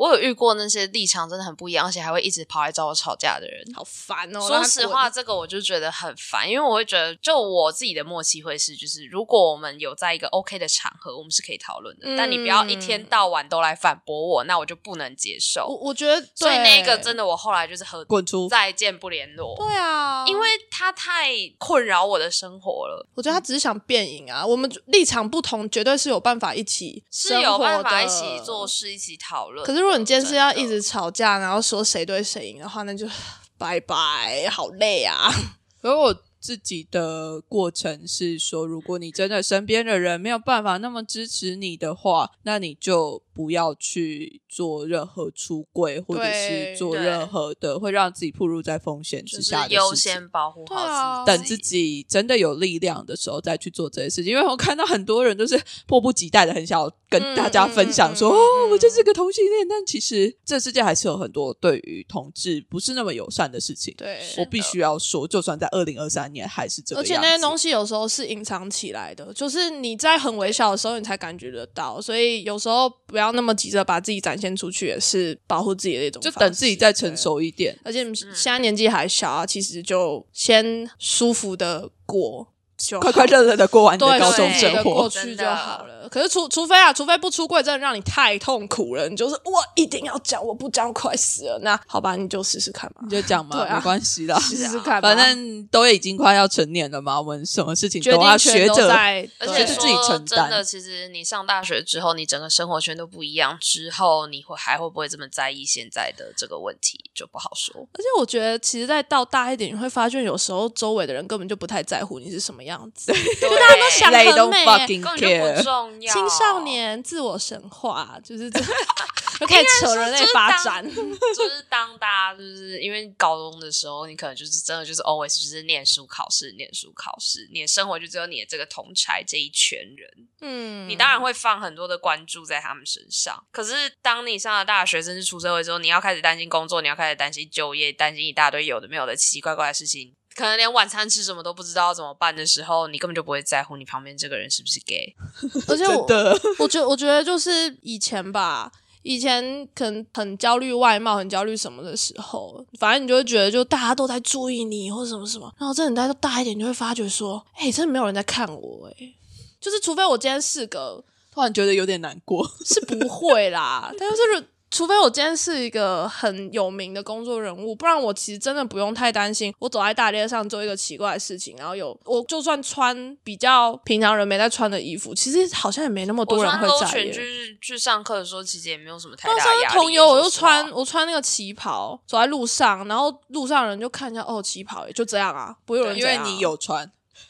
我有遇过那些立场真的很不一样，而且还会一直跑来找我吵架的人， 好烦哦。 说实话这个我就觉得很烦，因为我会觉得就我自己的默契会是就是如果我们有在一个 OK 的场合我们是可以讨论的，但你不要一天到晚都来反驳我，那我就不能接受。 我觉得所以那个真的我后来就是滚出， 再见不联络。 对啊， 因为他太困扰我的生活了。 我觉得他只是想变赢啊，我们立场不同绝对是有办法一起生活的， 是有办法一起做事一起讨论。 可是如果你今天是要一直吵架然后说谁对谁赢的话，那就拜拜，好累啊。 而我自己的过程是说，如果你真的身边的人没有办法那么支持你的话，那你就不要去做任何出柜或者是做任何的会让自己暴露在风险之下的事情， 就是优先保护好自己，等自己真的有力量的时候再去做这些事情。因为我看到很多人都是迫不及待的很想要跟大家分享说我就是个同性恋，但其实这世界还是有很多对于同志不是那么友善的事情。 对， 我必须要说，就算在2023年还是这个样子。 而且那些东西有时候是隐藏起来的，就是你在很微小的时候你才感觉得到，所以有时候不要那么急着把自己展现出去，也是保护自己的一种方式， 就等自己再成熟一点。 而且现在年纪还小啊，其实就先舒服的过， 快快乐乐的过完你的高中生活， 过去就好了。可是除非不出柜真的让你太痛苦了，你就是我一定要讲，我不讲我快死了，那好吧，你就试试看嘛， 你就讲嘛，没关系啦， 试试看吧， 反正都已经快要成年了嘛，我们什么事情都要学着， 而且自己承担。 真的，其实你上大学之后，你整个生活圈都不一样，之后你还会不会这么在意现在的这个问题就不好说。 而且我觉得其实再到大一点，你会发现有时候周围的人根本就不太在乎你是什么样子，就大家都想很美， 根本就不重要。 青少年自我神话就是这就可以扯人类发展。 就是当大家就是因为高中的时候，你可能就是真的就是 always 就是念书考试，你的生活就只有你的这个同侪这一群人，你当然会放很多的关注在他们身上。可是当你上了大学甚至出社会之后，你要开始担心工作，你要开始担心就业，担心一大堆有的没有的奇奇怪怪的事情，可能连晚餐吃什么都不知道怎么办的时候，你根本就不会在乎你旁边这个人是不是 gay。 而且我觉得就是以前吧，以前可能很焦虑外貌很焦虑什么的时候，反正你就会觉得就大家都在注意你或什么什么，然后真的待到大一点你就会发觉说真的没有人在看我就是除非我今天是个突然觉得有点难过，是不会啦但就是除非我今天是一个很有名的工作人物，不然我其实真的不用太担心我走在大街上做一个奇怪的事情，然后我就算穿比较平常人没在穿的衣服，其实好像也没那么多人会在意。 去上课的时候其实也没有什么太大压力。 同游我穿那个旗袍走在路上，然后路上人就看一下旗袍就这样啊，不会有人因为你有穿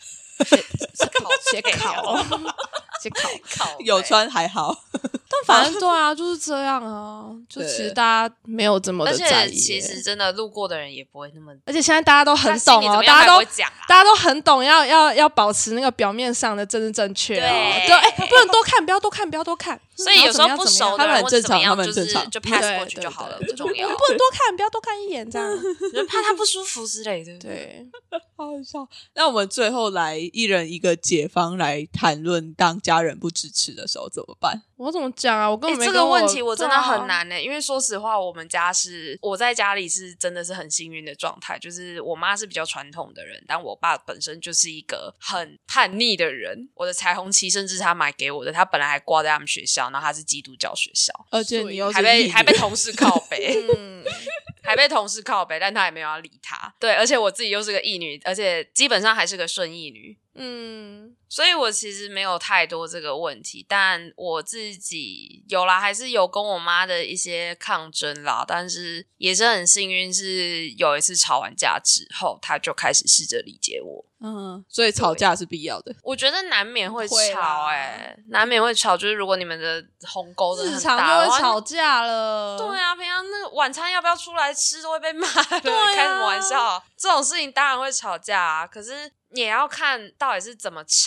写考有穿还好但反正对啊就是这样啊，就其实大家没有这么的在意， 而且其实真的路过的人也不会那么， 而且现在大家都很懂大家都很懂要保持那个表面上的政治正确对不能多看，不要多看，不要多看， 所以有时候不熟的人或者怎么样就 pass 过去就好了，不重要， 不能多看，不要多看一眼这样就怕他不舒服之类的。 对， 好好笑。那我们最后来一人一个解方来谈论当家人不支持的时候怎么办。 我怎么讲啊？我根本没这个问题我真的很难因为说实话我在家里是真的是很幸运的状态，就是我妈是比较传统的人，但我爸本身就是一个很叛逆的人。我的彩虹旗甚至是他买给我的，他本来还挂在他们学校，然后他是基督教学校， 而且你又是还被同事靠北还被同事靠北，但他也没有要理他。对，而且我自己又是个异女，而且基本上还是个顺异女，所以我其实没有太多这个问题，但我自己有啦，还是有跟我妈的一些抗争啦，但是也是很幸运是有一次吵完架之后她就开始试着理解我。 所以吵架是必要的。 我觉得难免会吵难免会吵，就是如果你们的鸿沟真的很大， 日常就会吵架了。 对啊，平常那个晚餐要不要出来吃都会被骂的，开什么玩笑这种事情当然会吵架可是也要看到底是怎么吵，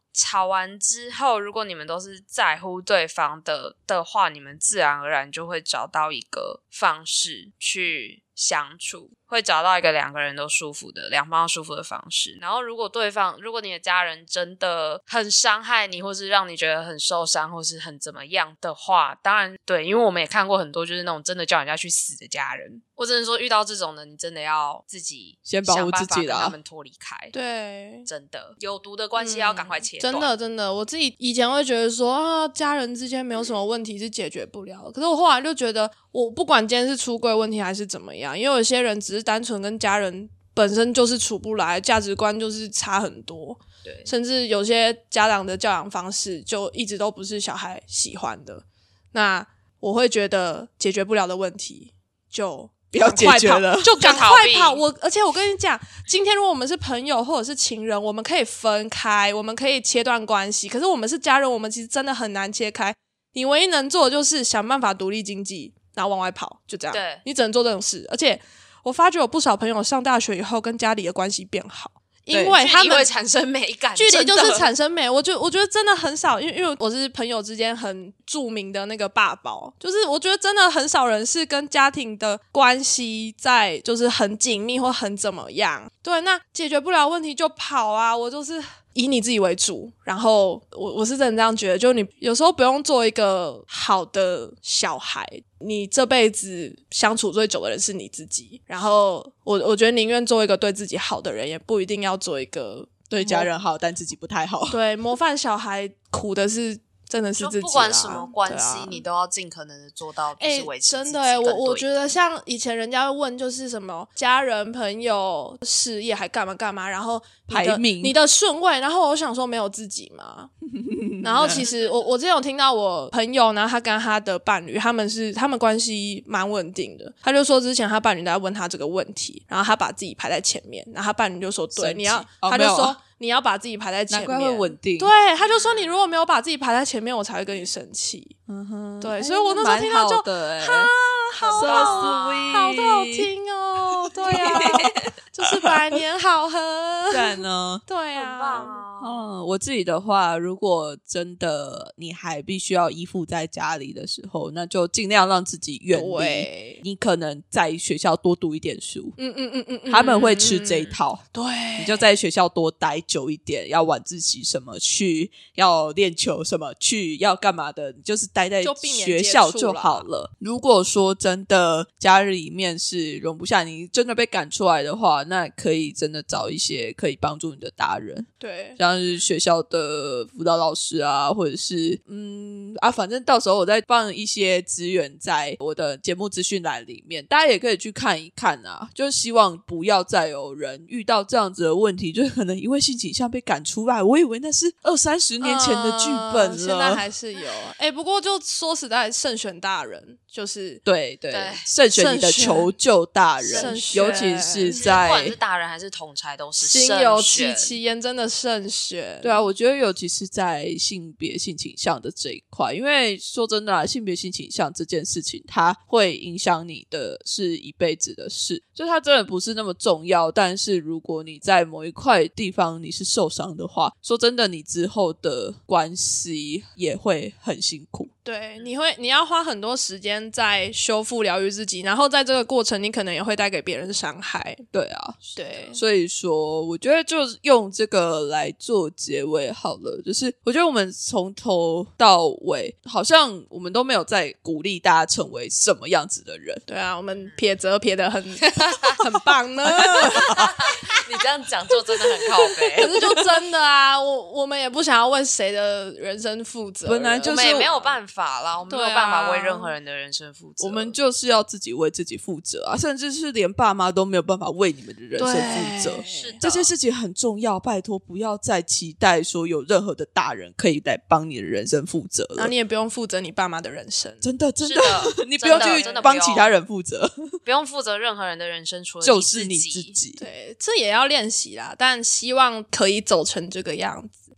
吵完之后，如果你们都是在乎对方的话，你们自然而然就会找到一个方式去相处，会找到一个两个人都舒服的、两方都舒服的方式。然后如果你的家人真的很伤害你，或是让你觉得很受伤，或是很怎么样的话，当然对，因为我们也看过很多就是那种真的叫人家去死的家人。我只能说遇到这种的，你真的要自己先保护自己啦， 想办法跟他们脱离开。 对， 真的有毒的关系要赶快切断。 真的，我自己以前会觉得说啊，家人之间没有什么问题是解决不了的，可是我后来就觉得，我不管今天是出柜问题还是怎么样，因为有些人只是单纯跟家人本身就是处不来，价值观就是差很多， 对， 甚至有些家长的教养方式就一直都不是小孩喜欢的，那我会觉得解决不了的问题就不要解决了， 就赶快跑。而且我跟你讲，今天如果我们是朋友或者是情人，我们可以分开，我们可以切断关系。可是我们是家人，我们其实真的很难切开。你唯一能做的就是想办法独立经济，然后往外跑，就这样。 对， 你只能做这种事。而且我发觉有不少朋友上大学以后跟家里的关系变好。因为他们会产生美感， 距离就是产生美。我觉得真的很少，因为我是朋友之间很著名的那个爸宝，就是我觉得真的很少人是跟家庭的关系在就是很紧密或很怎么样。对，那解决不了问题就跑啊！我就是以你自己为主，然后我是真的这样觉得，就你有时候不用做一个好的小孩，你这辈子相处最久的人是你自己，然后我觉得宁愿做一个对自己好的人，也不一定要做一个对家人好但自己不太好。 对，模范小孩苦的是真的是自己啦， 就不管什么关系，你都要尽可能的做到就是维持自己。 真的我觉得像以前人家会问就是什么家人朋友事业还干嘛，然后排名你的顺位，然后我想说没有自己吗？然后其实我之前有听到我朋友呢，他跟他的伴侣他们关系蛮稳定的，他就说之前他伴侣在问他这个问题，然后他把自己排在前面，然后他伴侣就说对，你要他就说你要把自己排在前面， 难怪会稳定。 对，他就说你如果没有把自己排在前面，我才会跟你生气。嗯哼，对，所以我那时候听到就哈，好好听哦，对啊，就是百年好合， 对呢， 对啊， 很棒啊。 我自己的话，如果真的你还必须要依附在家里的时候，那就尽量让自己远离。你可能在学校多读一点书，他们会吃这一套。 对， 你就在学校多待久一点，要晚自习什么去，要练球什么去，要干嘛的，你就是待在学校就好了。如果说真的家里面是容不下你，真的被赶出来的话，那可以真的找一些可以帮助你的大人， 对， 像是学校的辅导老师啊，或者是反正到时候我再放一些资源在我的节目资讯栏里面，大家也可以去看一看啊。就是希望不要再有人遇到这样子的问题，就是可能因为性倾向被赶出来，我以为那是20-30年前的剧本了， 现在还是有。不过就说实在，慎选大人就是对，慎选你的求救大人，尤其是在不管是大人还是同侪都是心有戚焉，真的慎选。 对啊，我觉得尤其是在性别性倾向的这一块，因为说真的性别性倾向这件事情，它会影响你的是一辈子的事，就它真的不是那么重要，但是如果你在某一块地方你是受伤的话，说真的你之后的关系也会很辛苦。 对，你要花很多时间在修复疗愈自己，然后在这个过程你可能也会带给别人伤害。 对啊， 对， 所以说我觉得就用这个来做结尾好了，就是我觉得我们从头到尾好像我们都没有在鼓励大家成为什么样子的人。 对啊，我们撇责撇得很棒呢。 你这样讲就真的很靠北。 可是就真的啊，我们也不想要为谁的人生负责， 本来就是我们也没有办法啦，我们没有办法为任何人的人生负责， 我们就是要自己为自己负责啊，甚至是连爸妈都没有办法为你们的人生负责。 是的， 这件事情很重要，拜托不要再期待说有任何的大人可以来帮你的人生负责了， 然后你也不用负责你爸妈的人生， 真的你不用去帮其他人负责， 不用负责任何人的人生，除了就是你自己。 对，这也要练习啦，但希望可以走成这个样子。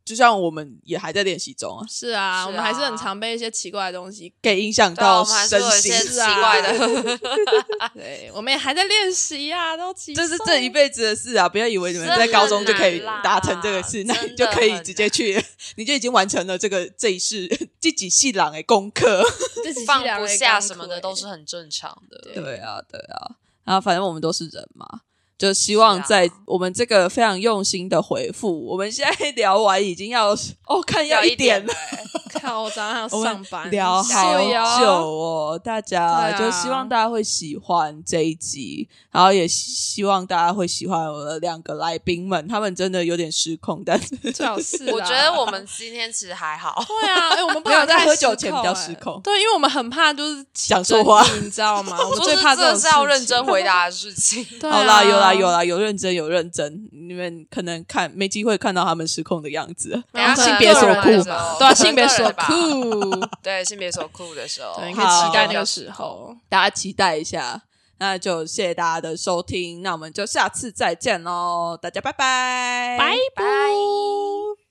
就像我们也还在练习中啊， 是啊，我们还是很常被一些奇怪的东西给影响到身对，我们还是心有一些奇怪的对，我们也还在练习啊，都几岁这是这一辈子的事啊！不要以为你们在高中就可以达成这个事，那你就可以直接去，你就已经完成了这一世自己细朗的功课， 放不下什么的都是很正常的。 对啊，然后反正我们都是人嘛。就希望在我们这个非常用心的回复，我们现在聊完已经要看要1点了， 靠，我早上还要上班， 聊好久哦，大家就希望大家会喜欢这一集，然后也希望大家会喜欢我的2个来宾们，他们真的有点失控，但是最好是我觉得我们今天其实还好， 对啊，我们不没有在喝酒前比较失控， 对，因为我们很怕就是讲错话， 你知道吗？我们最怕这种是要认真回答的事情。 好啦，有啦，有认真，你们可能没机会看到他们失控的样子，性别所酷嘛， 对啊，性别所酷， 对，性别所酷的时候， 对，你可以期待那个时候， 大家期待一下。那就谢谢大家的收听，那我们就下次再见咯，大家拜拜， 拜拜。